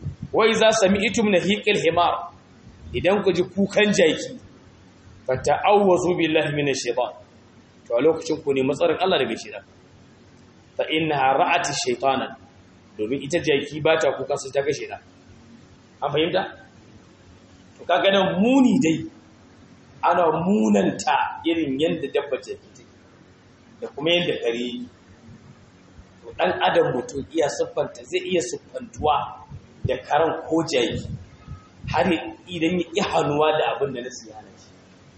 himar idan ku ji kukan jaki fa ta'awwazu billahi minash shaitan to a lokacin ku ne matsarin Allah daga shaitan fa innaha ra'at ash-shaytana domin ita jaki ba ta kuka sai ta ga shaitan an fahimta to kaga nan muni dai ana munanta irin yanda dabba ce da kuma yanda kare to dan adam mutum iya siffanta zai iya siffantuwa da karan ko jaki har idan ya ƙi hannuwa da abin da na siya na shi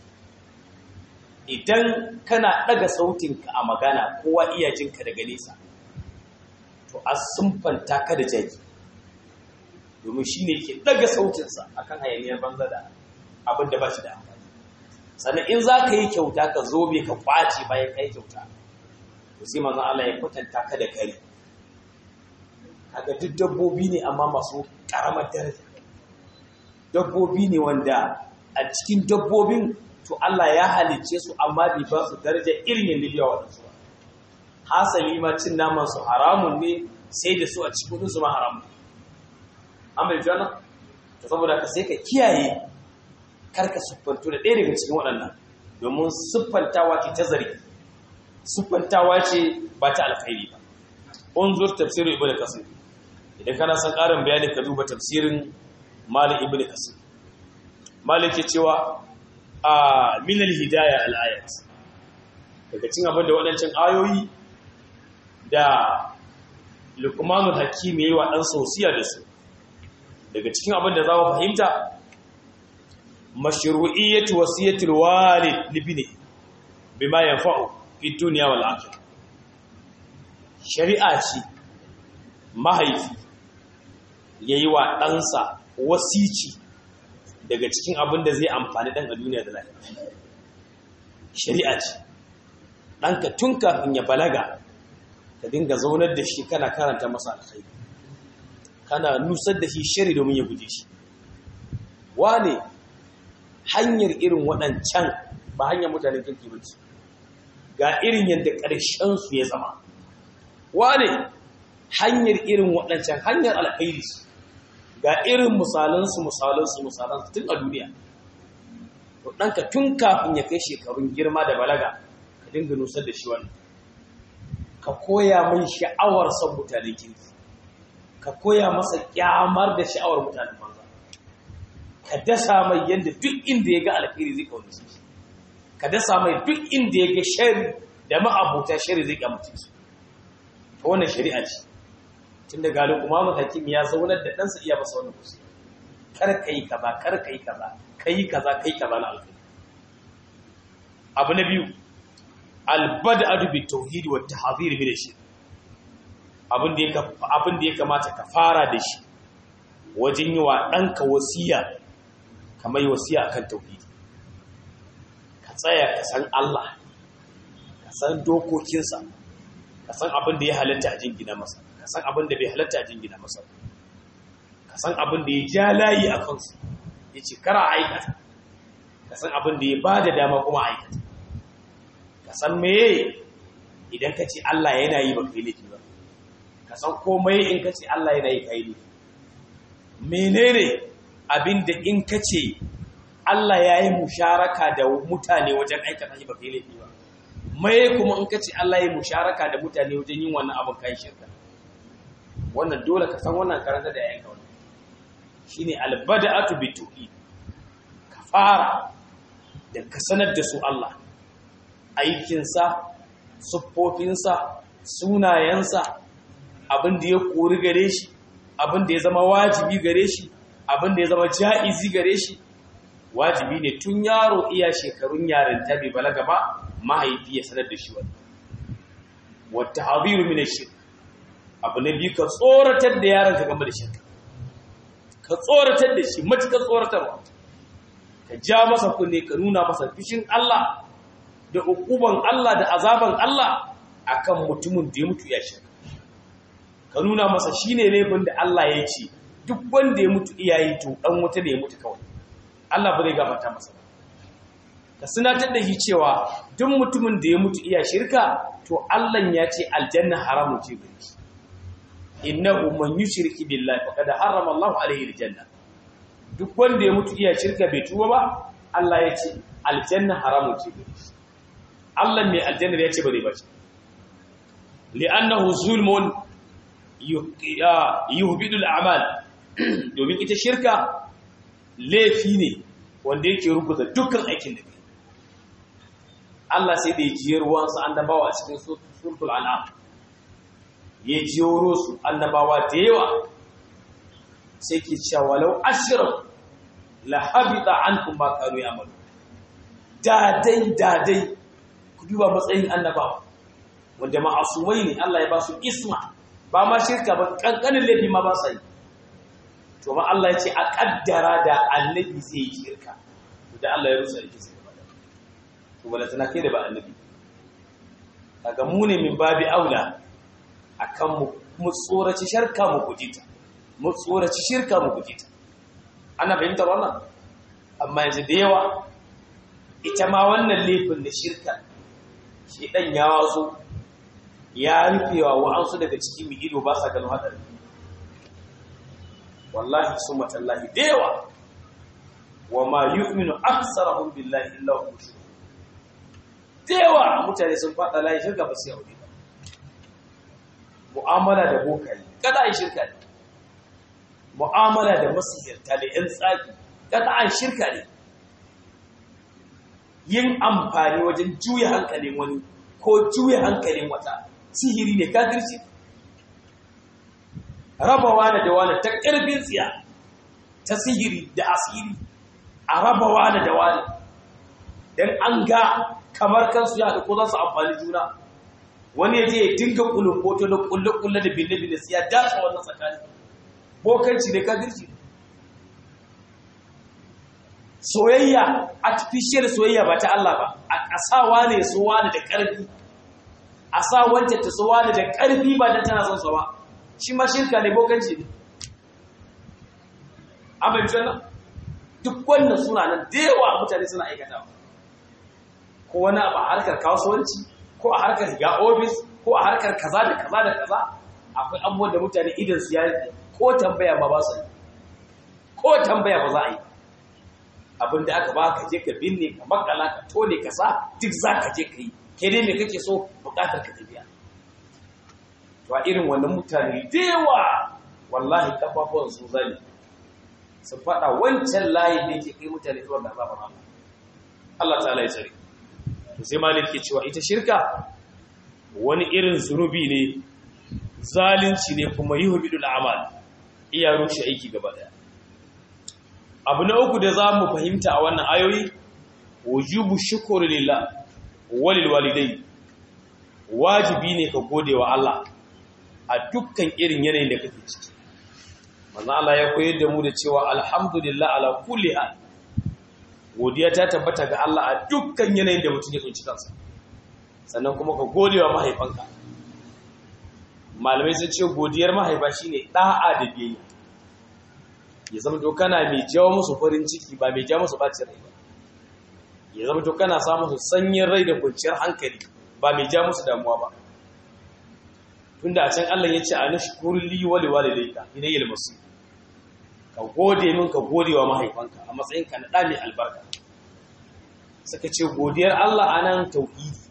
idan kana ɗaga sautinka a magana kowa iya jinka daga nesa to a siffanta ka da jaki domin shi ne ke ɗaga sautinsa a kan hayaniyar banza da abin da ba shi da amfani sannan in za ka yi kyauta ka zobe ka kwace bayan ka yi kyauta to sai manzon Allah ya kwatanta ka da kare kaga duk dabbobi ne amma masu ƙaramar daraja dabbobi ne wanda a cikin dabbobin to Allah ya halicce su amma bai ba su daraja irin yadda biya waɗansu ba hasali ma cin naman su haramun ne sai da su a cikin su ma haramun an bai jana to saboda ka sai ka kiyaye karka siffantu da ɗaya daga cikin waɗannan domin siffantawa ce ta zari siffantawa ce ba ta alkhairi ba unzur tafsirin ibnu kasir idan kana son ƙarin bayani ka duba tafsirin Malik ibn Kasir Malik ke cewa a min al-hidaya al-ayat daga cikin abin da waɗancan ayoyi da Luqmanul Hakim yayi wa dan sosiya da su daga cikin abin da za mu fahimta mashru'iyyatu wasiyatil walid libni bima yanfa'u fi dunya wal akhirah shari'a ce mahaifi yayi wa ɗansa wasici daga cikin abin da zai amfani ɗan a duniya da lafiya shari'a ce ɗanka tun kafin ya balaga ka dinga zaunar da shi kana karanta masa alkhairi kana nusar da shi shari domin ya guje shi. Wane hanyar irin waɗancan ba hanyar mutanen kirki ba ce, ga irin yadda ƙarshensu ya zama. Wane hanyar irin waɗancan hanyar alkhairi ga irin misalansu tun a duniya. To ɗanka tun kafin ya kai shekarun girma da balaga ka dinga nusar da shi wannan, ka koya mai sha'awar son mutanen kirki, ka koya masa kyamar da sha'awar mutanen banza, ka dasa mai yadda duk inda ya ga alkhairi zai kaunace shi, ka dasa mai duk inda ya ga shari da ma'abuta shari zai kyamace su. Ta wannan shari'a ce, tun da galin Imam Hakim ya zaunar da ɗansa iya masa wannan kusa, kar ka yi kaza, kar ka yi kaza, ka yi kaza, kai kaza na alkhairi. Abu na biyu, albada'atu bit tauhid wa tahdhir min ash-shirk. Abin da ya kamata ka fara da shi wajen yi wa ɗanka wasiya, kamar wasiya akan tauhidi. Ka tsaya ka san Allah, ka san dokokinsa, ka san abin da ya halatta a jingina masa, ka san abin da bai halatta a jingina masa, ka san abin da ya ja layi a kansu ya ce kara aikata, ka san abin da ya ba da dama kuma aikata, ka san meye idan ka ce Allah yana yi ba kai laifi ba, ka san komai in ka ce Allah yana yi kai laifi. Menene abin da in ka ce Allah ya yi musharaka da mutane wajen aikata shi ba kai laifi ba, mai kuma in ka ce Allah ya yi musharaka da mutane wajen yin wannan abin kai shirka. Wannan dole ka san wannan karanta da yayin ka wannan shine albada'atu bituqi. Ka fara da ka sanar da su Allah, aikinsa, siffofinsa, sunayensa, abin da ya kori gare shi, abin da ya zama wajibi gare shi, abin da ya zama ja'izi gare shi. Wajibi ne tun yaro iya shekarun yarinta bai balaga ba mahaifi ya sanar da shi wannan. Wata hadiru min ash-shirk. Abu na biyu, ka tsoratar da yaron ka game da shirka, ka tsoratar da shi matukar tsoratarwa, ka ja masa kunne, ka nuna masa fishin Allah da ukuban Allah da azaban Allah akan mutumin da ya mutu ya shirka. Ka nuna masa shine laifin da Allah ya ce duk wanda ya mutu iyayi to dan wuta ne ya mutu kawai, Allah ba zai gafarta masa ba. Ka sinatar da shi cewa duk mutumin da ya mutu iya shirka to Allah ya ce aljanna haramun ce gare shi. Innahu man yushriki billahi faqad harrama Allahu alayhi aljanna. Duk wanda ya mutu iya shirka bai tuba ba, Allah ya ce aljanna haramun ce gare shi. Allah mai aljanna ya ce ba zai bashi. Li'annahu zulmun yuhbidu al-a'mal. Domin ita shirka laifi ne wanda yake rubuta dukkan aikin da kai. Allah sai da ya ji ruwansa annabawa a cikin suratul an'am, ya jiro su annabawa da yawa, sai ke cewa walau ashram la habita ankum ma kanu ya'malu. Dadai ku duba matsayin annabawa wanda ma'asumai ne, Allah ya ba su isma, ba ma shirka ba, kankanin laifi ma ba sai. To ma Allah ya ce a kaddara da annabi zai yi shirka, da Allah ya rusa yake sai gaba da. To wala tana kai da ba annabi. Kaga mu ne min babi aula akan mu tsoraci shirka mu gujita. Mu tsoraci shirka mu gujita. Ana fahimtar wannan? Amma yanzu da yawa ita ma wannan laifin da shirka shedan ya wazo ya rufewa wa'ansu daga cikin mu ido ba sa ganin hadari. Wallahi summa tallahi da yawa wa ma yu'minu aktsaruhum billahi illa hum mushrikun. Da yawa mutane sun fada layi shirka ba su yaudi ba. Mu'amala da bokai kada ai shirka ne. Mu'amala da masihirta da yan tsaki kada ai shirka ne. Yin amfani wajen juya hankalin wani ko juya hankalin wata sihiri ne, kafirci. Rabawa da wani ta ƙarfin tsiya ta sihiri da asiri, a rabawa da wani don an ga kamar kansu ya haɗu ko za su amfani juna. Wani ya je ya dinga kulun-koto da kulle-kulle da binne-binne su ya dace wannan tsakani. Bokanci ne, kafirci. Soyayya, artificial soyayya ba ta Allah ba, a ƙasawa ne su wani da ƙarfi, a sa wancan ta su wani da ƙarfi ba don tana son sa ba. Shi ma shirka ne, bokanci ne. abin janna duk wannan suna nan da yawa mutane suna aikata ko wani abu a harkar kasuwanci ko a harkar shiga ofis ko a harkar kaza da kaza da kaza akwai abubuwan da mutane idan su ya ko tambaya ma ba su yi ko tambaya ba za a yi abin da aka ba ka je ka binne ka makala ka tone ka sa duk za ka je ka yi ke dai me kake so bukatar ka tafiya to a irin wannan mutane da yawa wallahi kafafuwan su zane su faɗa wancan layin da yake kai mutane zuwa ga azabar Allah Allah ta'ala ya tsare to sai malik ke cewa ita shirka wani irin zunubi ne zalunci ne kuma yuhbidul a'mal iya rushe aiki gaba daya abu na uku da za mu fahimta a wannan ayoyi wujubu shukuri lillah walil walidai wajibi ne ka gode wa Allah a dukkan irin yanayin da kake ciki manzo Allah ya koyar da mu da cewa alhamdulillah ala kulli hal godiya ta tabbata ga Allah a dukkan yanayin da mutum ya tsinci kansa sannan kuma ka gode wa mahaifanka malamai sun ce godiyar mahaifa shine da'a da biyayya ya zama to kana mai jawo musu farin ciki ba mai jawo musu bacin rai ba ya zama to kana samu su sanyin rai da kwanciyar hankali ba mai jawo musu damuwa ba tunda a can Allah ya ce a nashkuru li wa liwalidayka ilayil masir ka gode min ka gode wa mahaifanka a matsayin ka na da mai albarka suka ce godiyar Allah anan tauhidi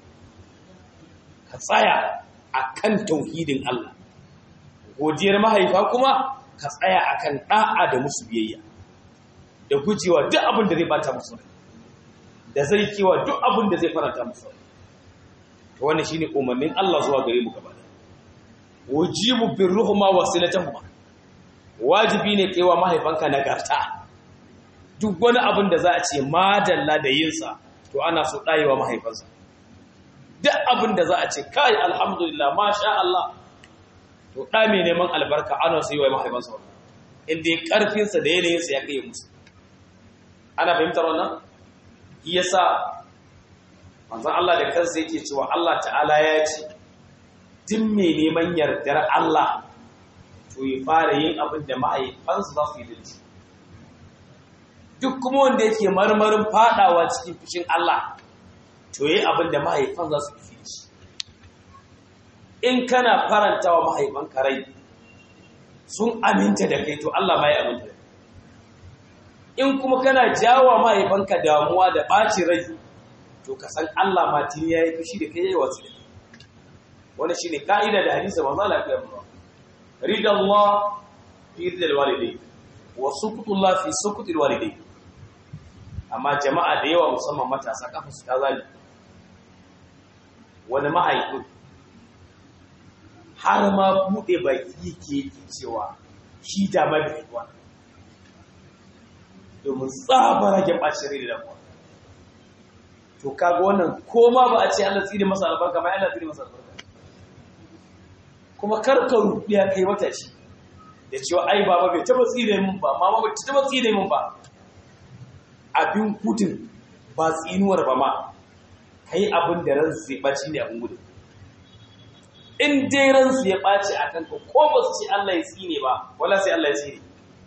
ka tsaya akan tauhidin Allah godiyar mahaifa kuma ka tsaya akan da'a da musu biyayya da gujewa duk abin da zai bata musu rai da zai kewa duk abin da zai faranta musu rai to wannan shine umarnin Allah zuwa gare mu gaba wajibu birruhuma wasilatuhuma wajibi ne kaiwa mahaifanka nagarta duk wani abin da za a ce madalla da yinsa to ana so dayewa mahaifansa duk abin da za a ce kai alhamdulillah masha Allah to da mai neman albarka ana so yi wa mahaifansa wannan inda karfinsa da yanayinsa ya kai musu ana fahimtar wannan yasa manzon Allah da kansa yake cewa Allah ta'ala ya ce duk mai neman yardar Allah to ya fara yin abin da mahaifansa za su yi dinci duk kuma wanda yake marmarin fadawa cikin fushin Allah to yi abin da mahaifan za su fi shi in kana faranta wa mahaifanka rai sun aminta da kai to Allah ma ya aminta da kai in kuma kana jawo mahaifanka damuwa da ɓaci rai to ka san Allah ma tun ya yi fushi da kai yayi wasu da kai wannan shine kaida da hadisi manzo Allah ya faɗa ridallah fi ridal walidai wa sukutullah fi sukutil walidai amma jama'a da yawa musamman matasa kafa su ta zali wani mahaifi har ma bude baki yake cewa shi da ma bai kuwa domin tsaba rage bashiri da kuwa to kaga wannan koma ba a ce Allah tsire masa albarka ba Allah tsire masa albarka kuma karkaru ya kai wata shi da cewa ai baba bai taba tsire mun ba mama bai taba tsire mun ba abin kudin ba tsinuwar ba ma kai abin da ransu zai baci ne abin gudun in dai ransu ya baci a kanka ko ba su ce Allah ya tsine ba wala sai Allah ya tsine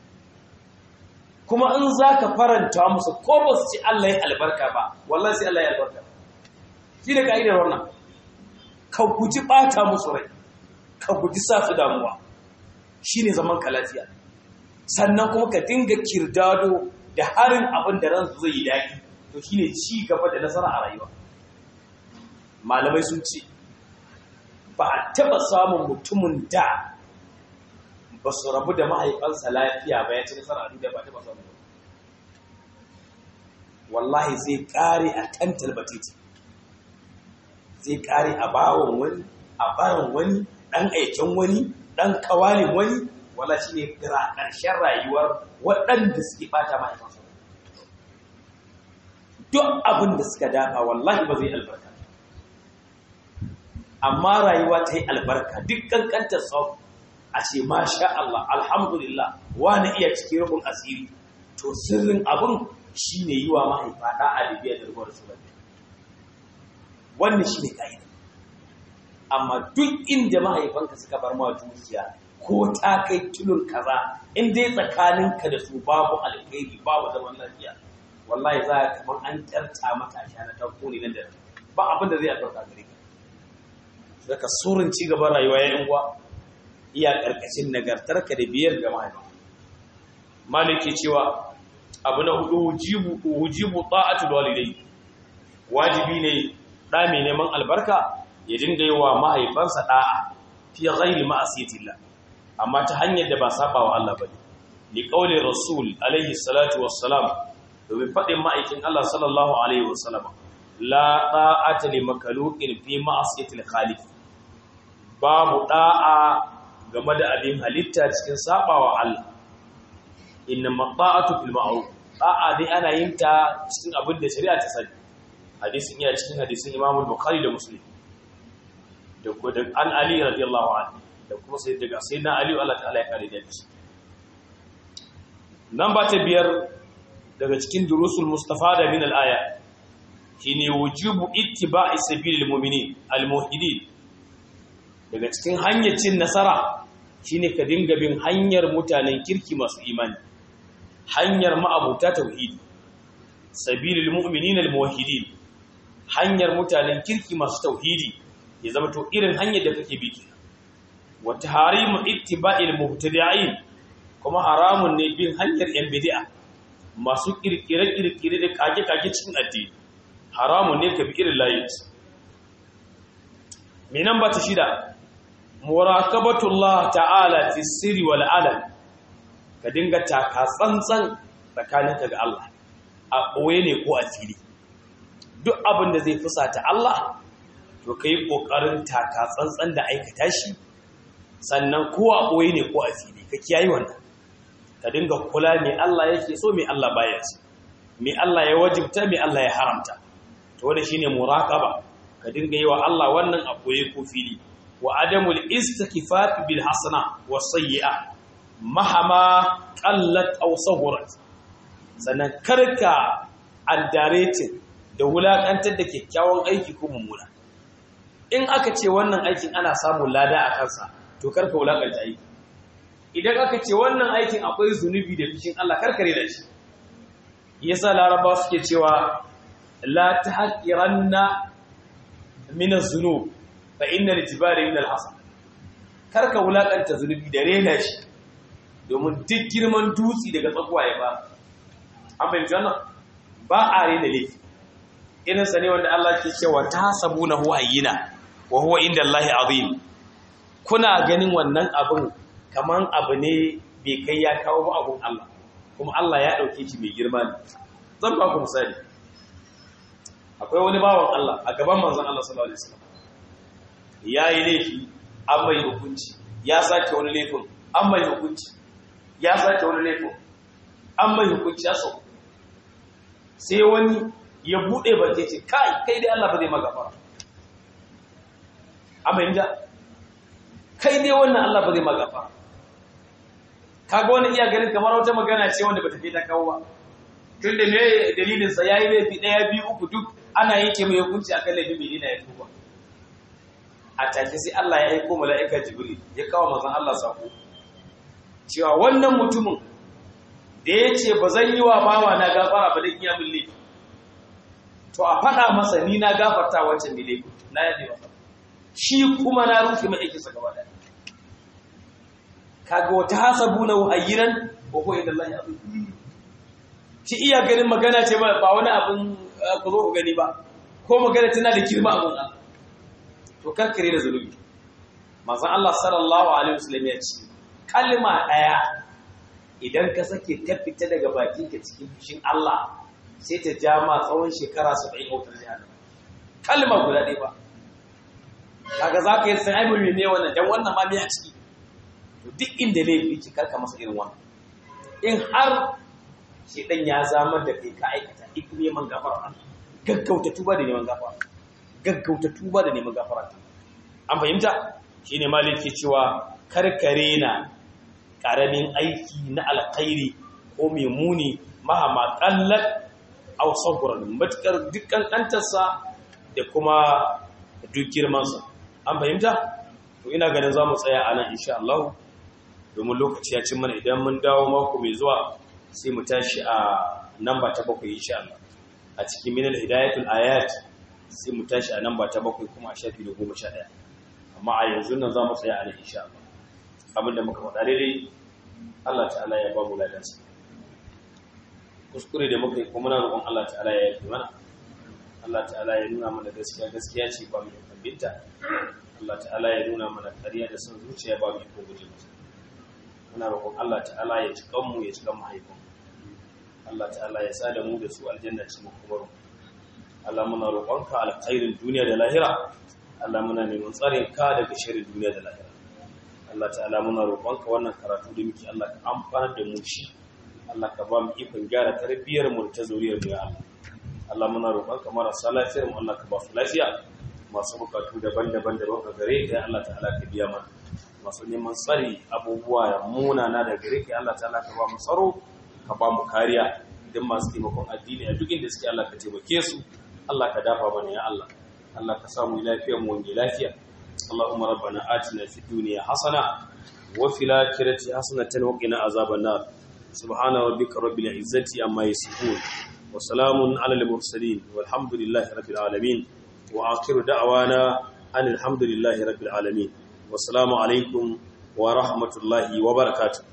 kuma in za ka faranta musu ko ba su ce Allah ya albarka ba wallahi sai Allah ya albarka shi ne ka'idar wannan ka guji bata musu rai ka guji sa su damuwa shi ne zaman ka lafiya sannan kuma ka dinga kirdado da harin abin da ransu zai yi daɗi to shi ne ci gaba da nasara a rayuwa malamai sun ce ba a taɓa samun mutumin da ba su rabu da mahaifansa lafiya ba ya ci nasara a duniya ba taɓa samun ba wallahi zai ƙare a kan talbatiti zai ƙare a bawon wani a barin wani ɗan aikin wani ɗan kawalin wani wala shi ne ƙarshen rayuwar waɗanda suke ɓata mahaifansa duk abin da suka dafa wallahi ba zai albarka amma rayuwa ta yi albarka duk ƙanƙantar sau a ce masha Allah alhamdulillah wani iya cikin rukun asiri to sirrin abin shi ne yi wa mahaifa ɗa'a da biyar da rubar su wannan shi ne ƙa'ida amma duk inda mahaifanka suka bar ma dukiya ko ta kai tulun kaza in dai tsakaninka da su babu alkhairi babu zaman lafiya wallahi za ka kaman an kyarta mata shana ta kone nan da ba abin da zai albarka gare ka saka surun ci gaban rayuwa ya yan uwa iya karkashin nagartarka da biyar da mahaifa maliki cewa abu na hudu wujibu ta'atul walidai wajibi ne da mai neman albarka ya dinga yi wa mahaifansa da'a fi ghairi ma'asiyatillah amma ta hanyar da ba saba wa Allah bane li qauli rasul alaihi salatu wassalam domin fadin ma'aikin Allah sallallahu alaihi wasallam la ta'ata li makhluqin fi ma'asiyatil khaliq babu da'a game da abin halitta cikin saba wa Allah inna mata'atu fil ma'ruf da'a dai ana yin ta cikin abin da shari'a ta sani hadisin iya cikin hadisin Imam Bukhari da Muslim da gudun an Ali radiyallahu anhu da kuma sai daga sayyidina Ali Allah ta'ala ya kare da shi nan ba ta biyar daga cikin durusul mustafada min al-aya shine wujubu ittiba'i sabilil mu'minin al-muwahhidin daga cikin hanyar cin nasara shine ka dinga bin hanyar mutanen kirki masu imani hanyar ma'abuta tauhidi sabilil mu'minin al-muwahhidin hanyar mutanen kirki masu tauhidi ya zama to irin hanyar da kake bi kenan wa taharimu ittiba'il mubtadi'in kuma haramun ne bin hanyar yan bid'a masu kirkire da kage cikin addini haramun ne ka bi irin layin minan ba ta shida muraqabatullah ta'ala fi sirri wal alam ka dinga taka tsantsan tsakaninka ga Allah a ɓoye ne ko a fili duk abin da zai fusata Allah to kai kokarin taka tsantsan da aikata shi sannan ko a ɓoye ne ko a fili ka kiyaye wannan ka dinga kula me Allah yake so me Allah baya so me Allah ya wajibta me Allah ya haramta to wannan shine muraqaba ka dinga yi wa Allah wannan a ɓoye ko fili wa adamul istikfaf bil hasana was sayyi'a mahama qallat aw sahurat sannan karka underrating da wulakantar da kyakkyawan aiki ko mummuna in aka ce wannan aikin ana samun lada a kansa to karka wulakanta aiki idan aka ce wannan aikin akwai zunubi da fishin Allah karkare da shi yasa laraba suke cewa la tahqiranna min az-zunub fa inna al-jibala min al-hasan karka wulakanta zunubi da rena shi domin duk girman dutsi daga tsakwaye ba an bayyana janna ba a rena laifi irin sa ne wanda Allah ke cewa tasabunahu hayyina wa huwa inda Allah azim kuna ganin wannan abin kaman abu ne bai kai ya kawo ba abun Allah kuma Allah ya dauke shi mai girma ne zan ba ku misali akwai wani bawan Allah a gaban manzon Allah sallallahu alaihi wasallam yayi laifi an mai hukunci ya sake wani laifin an mai hukunci ya sake wani laifin an mai hukunci ya so sai wani ya bude bace ce kai dai Allah ba zai maka fara amma inda kai dai wannan Allah ba zai maka fara kaga wani iya ganin kamar wata magana ce wanda bata fi ta kawo ba tunda me dalilin sa yayi laifi 1 2 3 duk ana yake mai hukunci akan laifin bai dina ya tuba a take sai Allah ya aika mala'ika Jibril ya kawo manzon Allah sako cewa wannan mutumin da yace bazan yi wa bawa na gafara ba dan iya min laifi to a fada masa ni na gafarta wancan ne laifi na yaje masa shi kuma na rufe mai aikinsa gaba daya kaga wata hasabuna hayyinan wa huwa inda Allah azim shi iya ganin magana ce ba wani abun ku zo ku gani ba ko magana tana da kirma abun Allah to karkare da zulubi manzon Allah sallallahu alaihi wasallam ya ce kalma daya idan ka sake ta fita daga bakinka cikin fushin Allah sai ta jama tsawon shekara 70 a wutar jahannama kalma guda ɗaya ba kaga zaka yi sai ai mun ne wannan dan wannan ma me a ciki to duk inda laifi ki karka masa irin wannan in har shedan ya zama da kai ka aikata duk neman gafara gaggauta tuba da neman gafara an fahimta shine maliki cewa karkare na karamin aiki na alkhairi ko mai muni mahama qallat aw sabran matkar dukkan kantarsa da kuma duk girman sa an fahimta to ina ganin zamu tsaya anan insha Allah domin lokaci ya ci mana. Idan mun dawo mako mai zuwa sai mu tashi a namba ta 7 insha Allah a cikin minal hidayatul ayat, sai mu tashi a namba ta 7 kuma a shafi na 11. amma a yanzu nan za mu tsaya a nan insha Allah. Abinda muka faɗa daidai Allah ta'ala ya ba mu ladansa, kuskure da muka yi kuma muna roƙon Allah ta'ala ya yi mana. Allah ta'ala ya nuna mana gaskiya gaskiya ce ba mu kambinta. Allah ta'ala ya nuna mana ƙarya da son zuciya ba mu ko guje mata. Muna roƙon Allah ta'ala ya ci kanmu ya ci kan mahaifin. Allah ta'ala ya sa da mu da su aljanna cikin kubaru. Allah muna roƙonka alkhairin duniya da lahira. Allah muna neman tsarin ka daga sharrin duniya da lahira. Allah ta'ala muna roƙonka wannan karatu da muke Allah ka amfana da mu shi. Allah ka ba mu ikon gyara tarbiyyar mu ta zuriyar mu ya Allah. Allah muna roƙonka marasa lafiyar mu Allah ka ba su lafiya. Masu bukatu daban-daban da a gare ka Allah ta'ala ka biya mana. Masu neman tsari abubuwa munana da gare ka Allah ta'ala ka ba mu tsaro, ka ba mu kariya. Idan masu taimakon addini a duk inda suke Allah ka taimake su. Allah ka dafa mana ya Allah. Allah ka samu lafiya mu wani lafiya. Allahumma rabbana atina fid dunya hasana wa fil akhirati hasanatan wa qina azaban nar. Subhana rabbika rabbil izzati amma yasifun wa salamun alal mursalin walhamdulillahi rabbil alamin. Wa akhiru da'wana alhamdulillahi rabbil alamin. Wassalamu alaikum wa rahmatullahi wa barakatuh.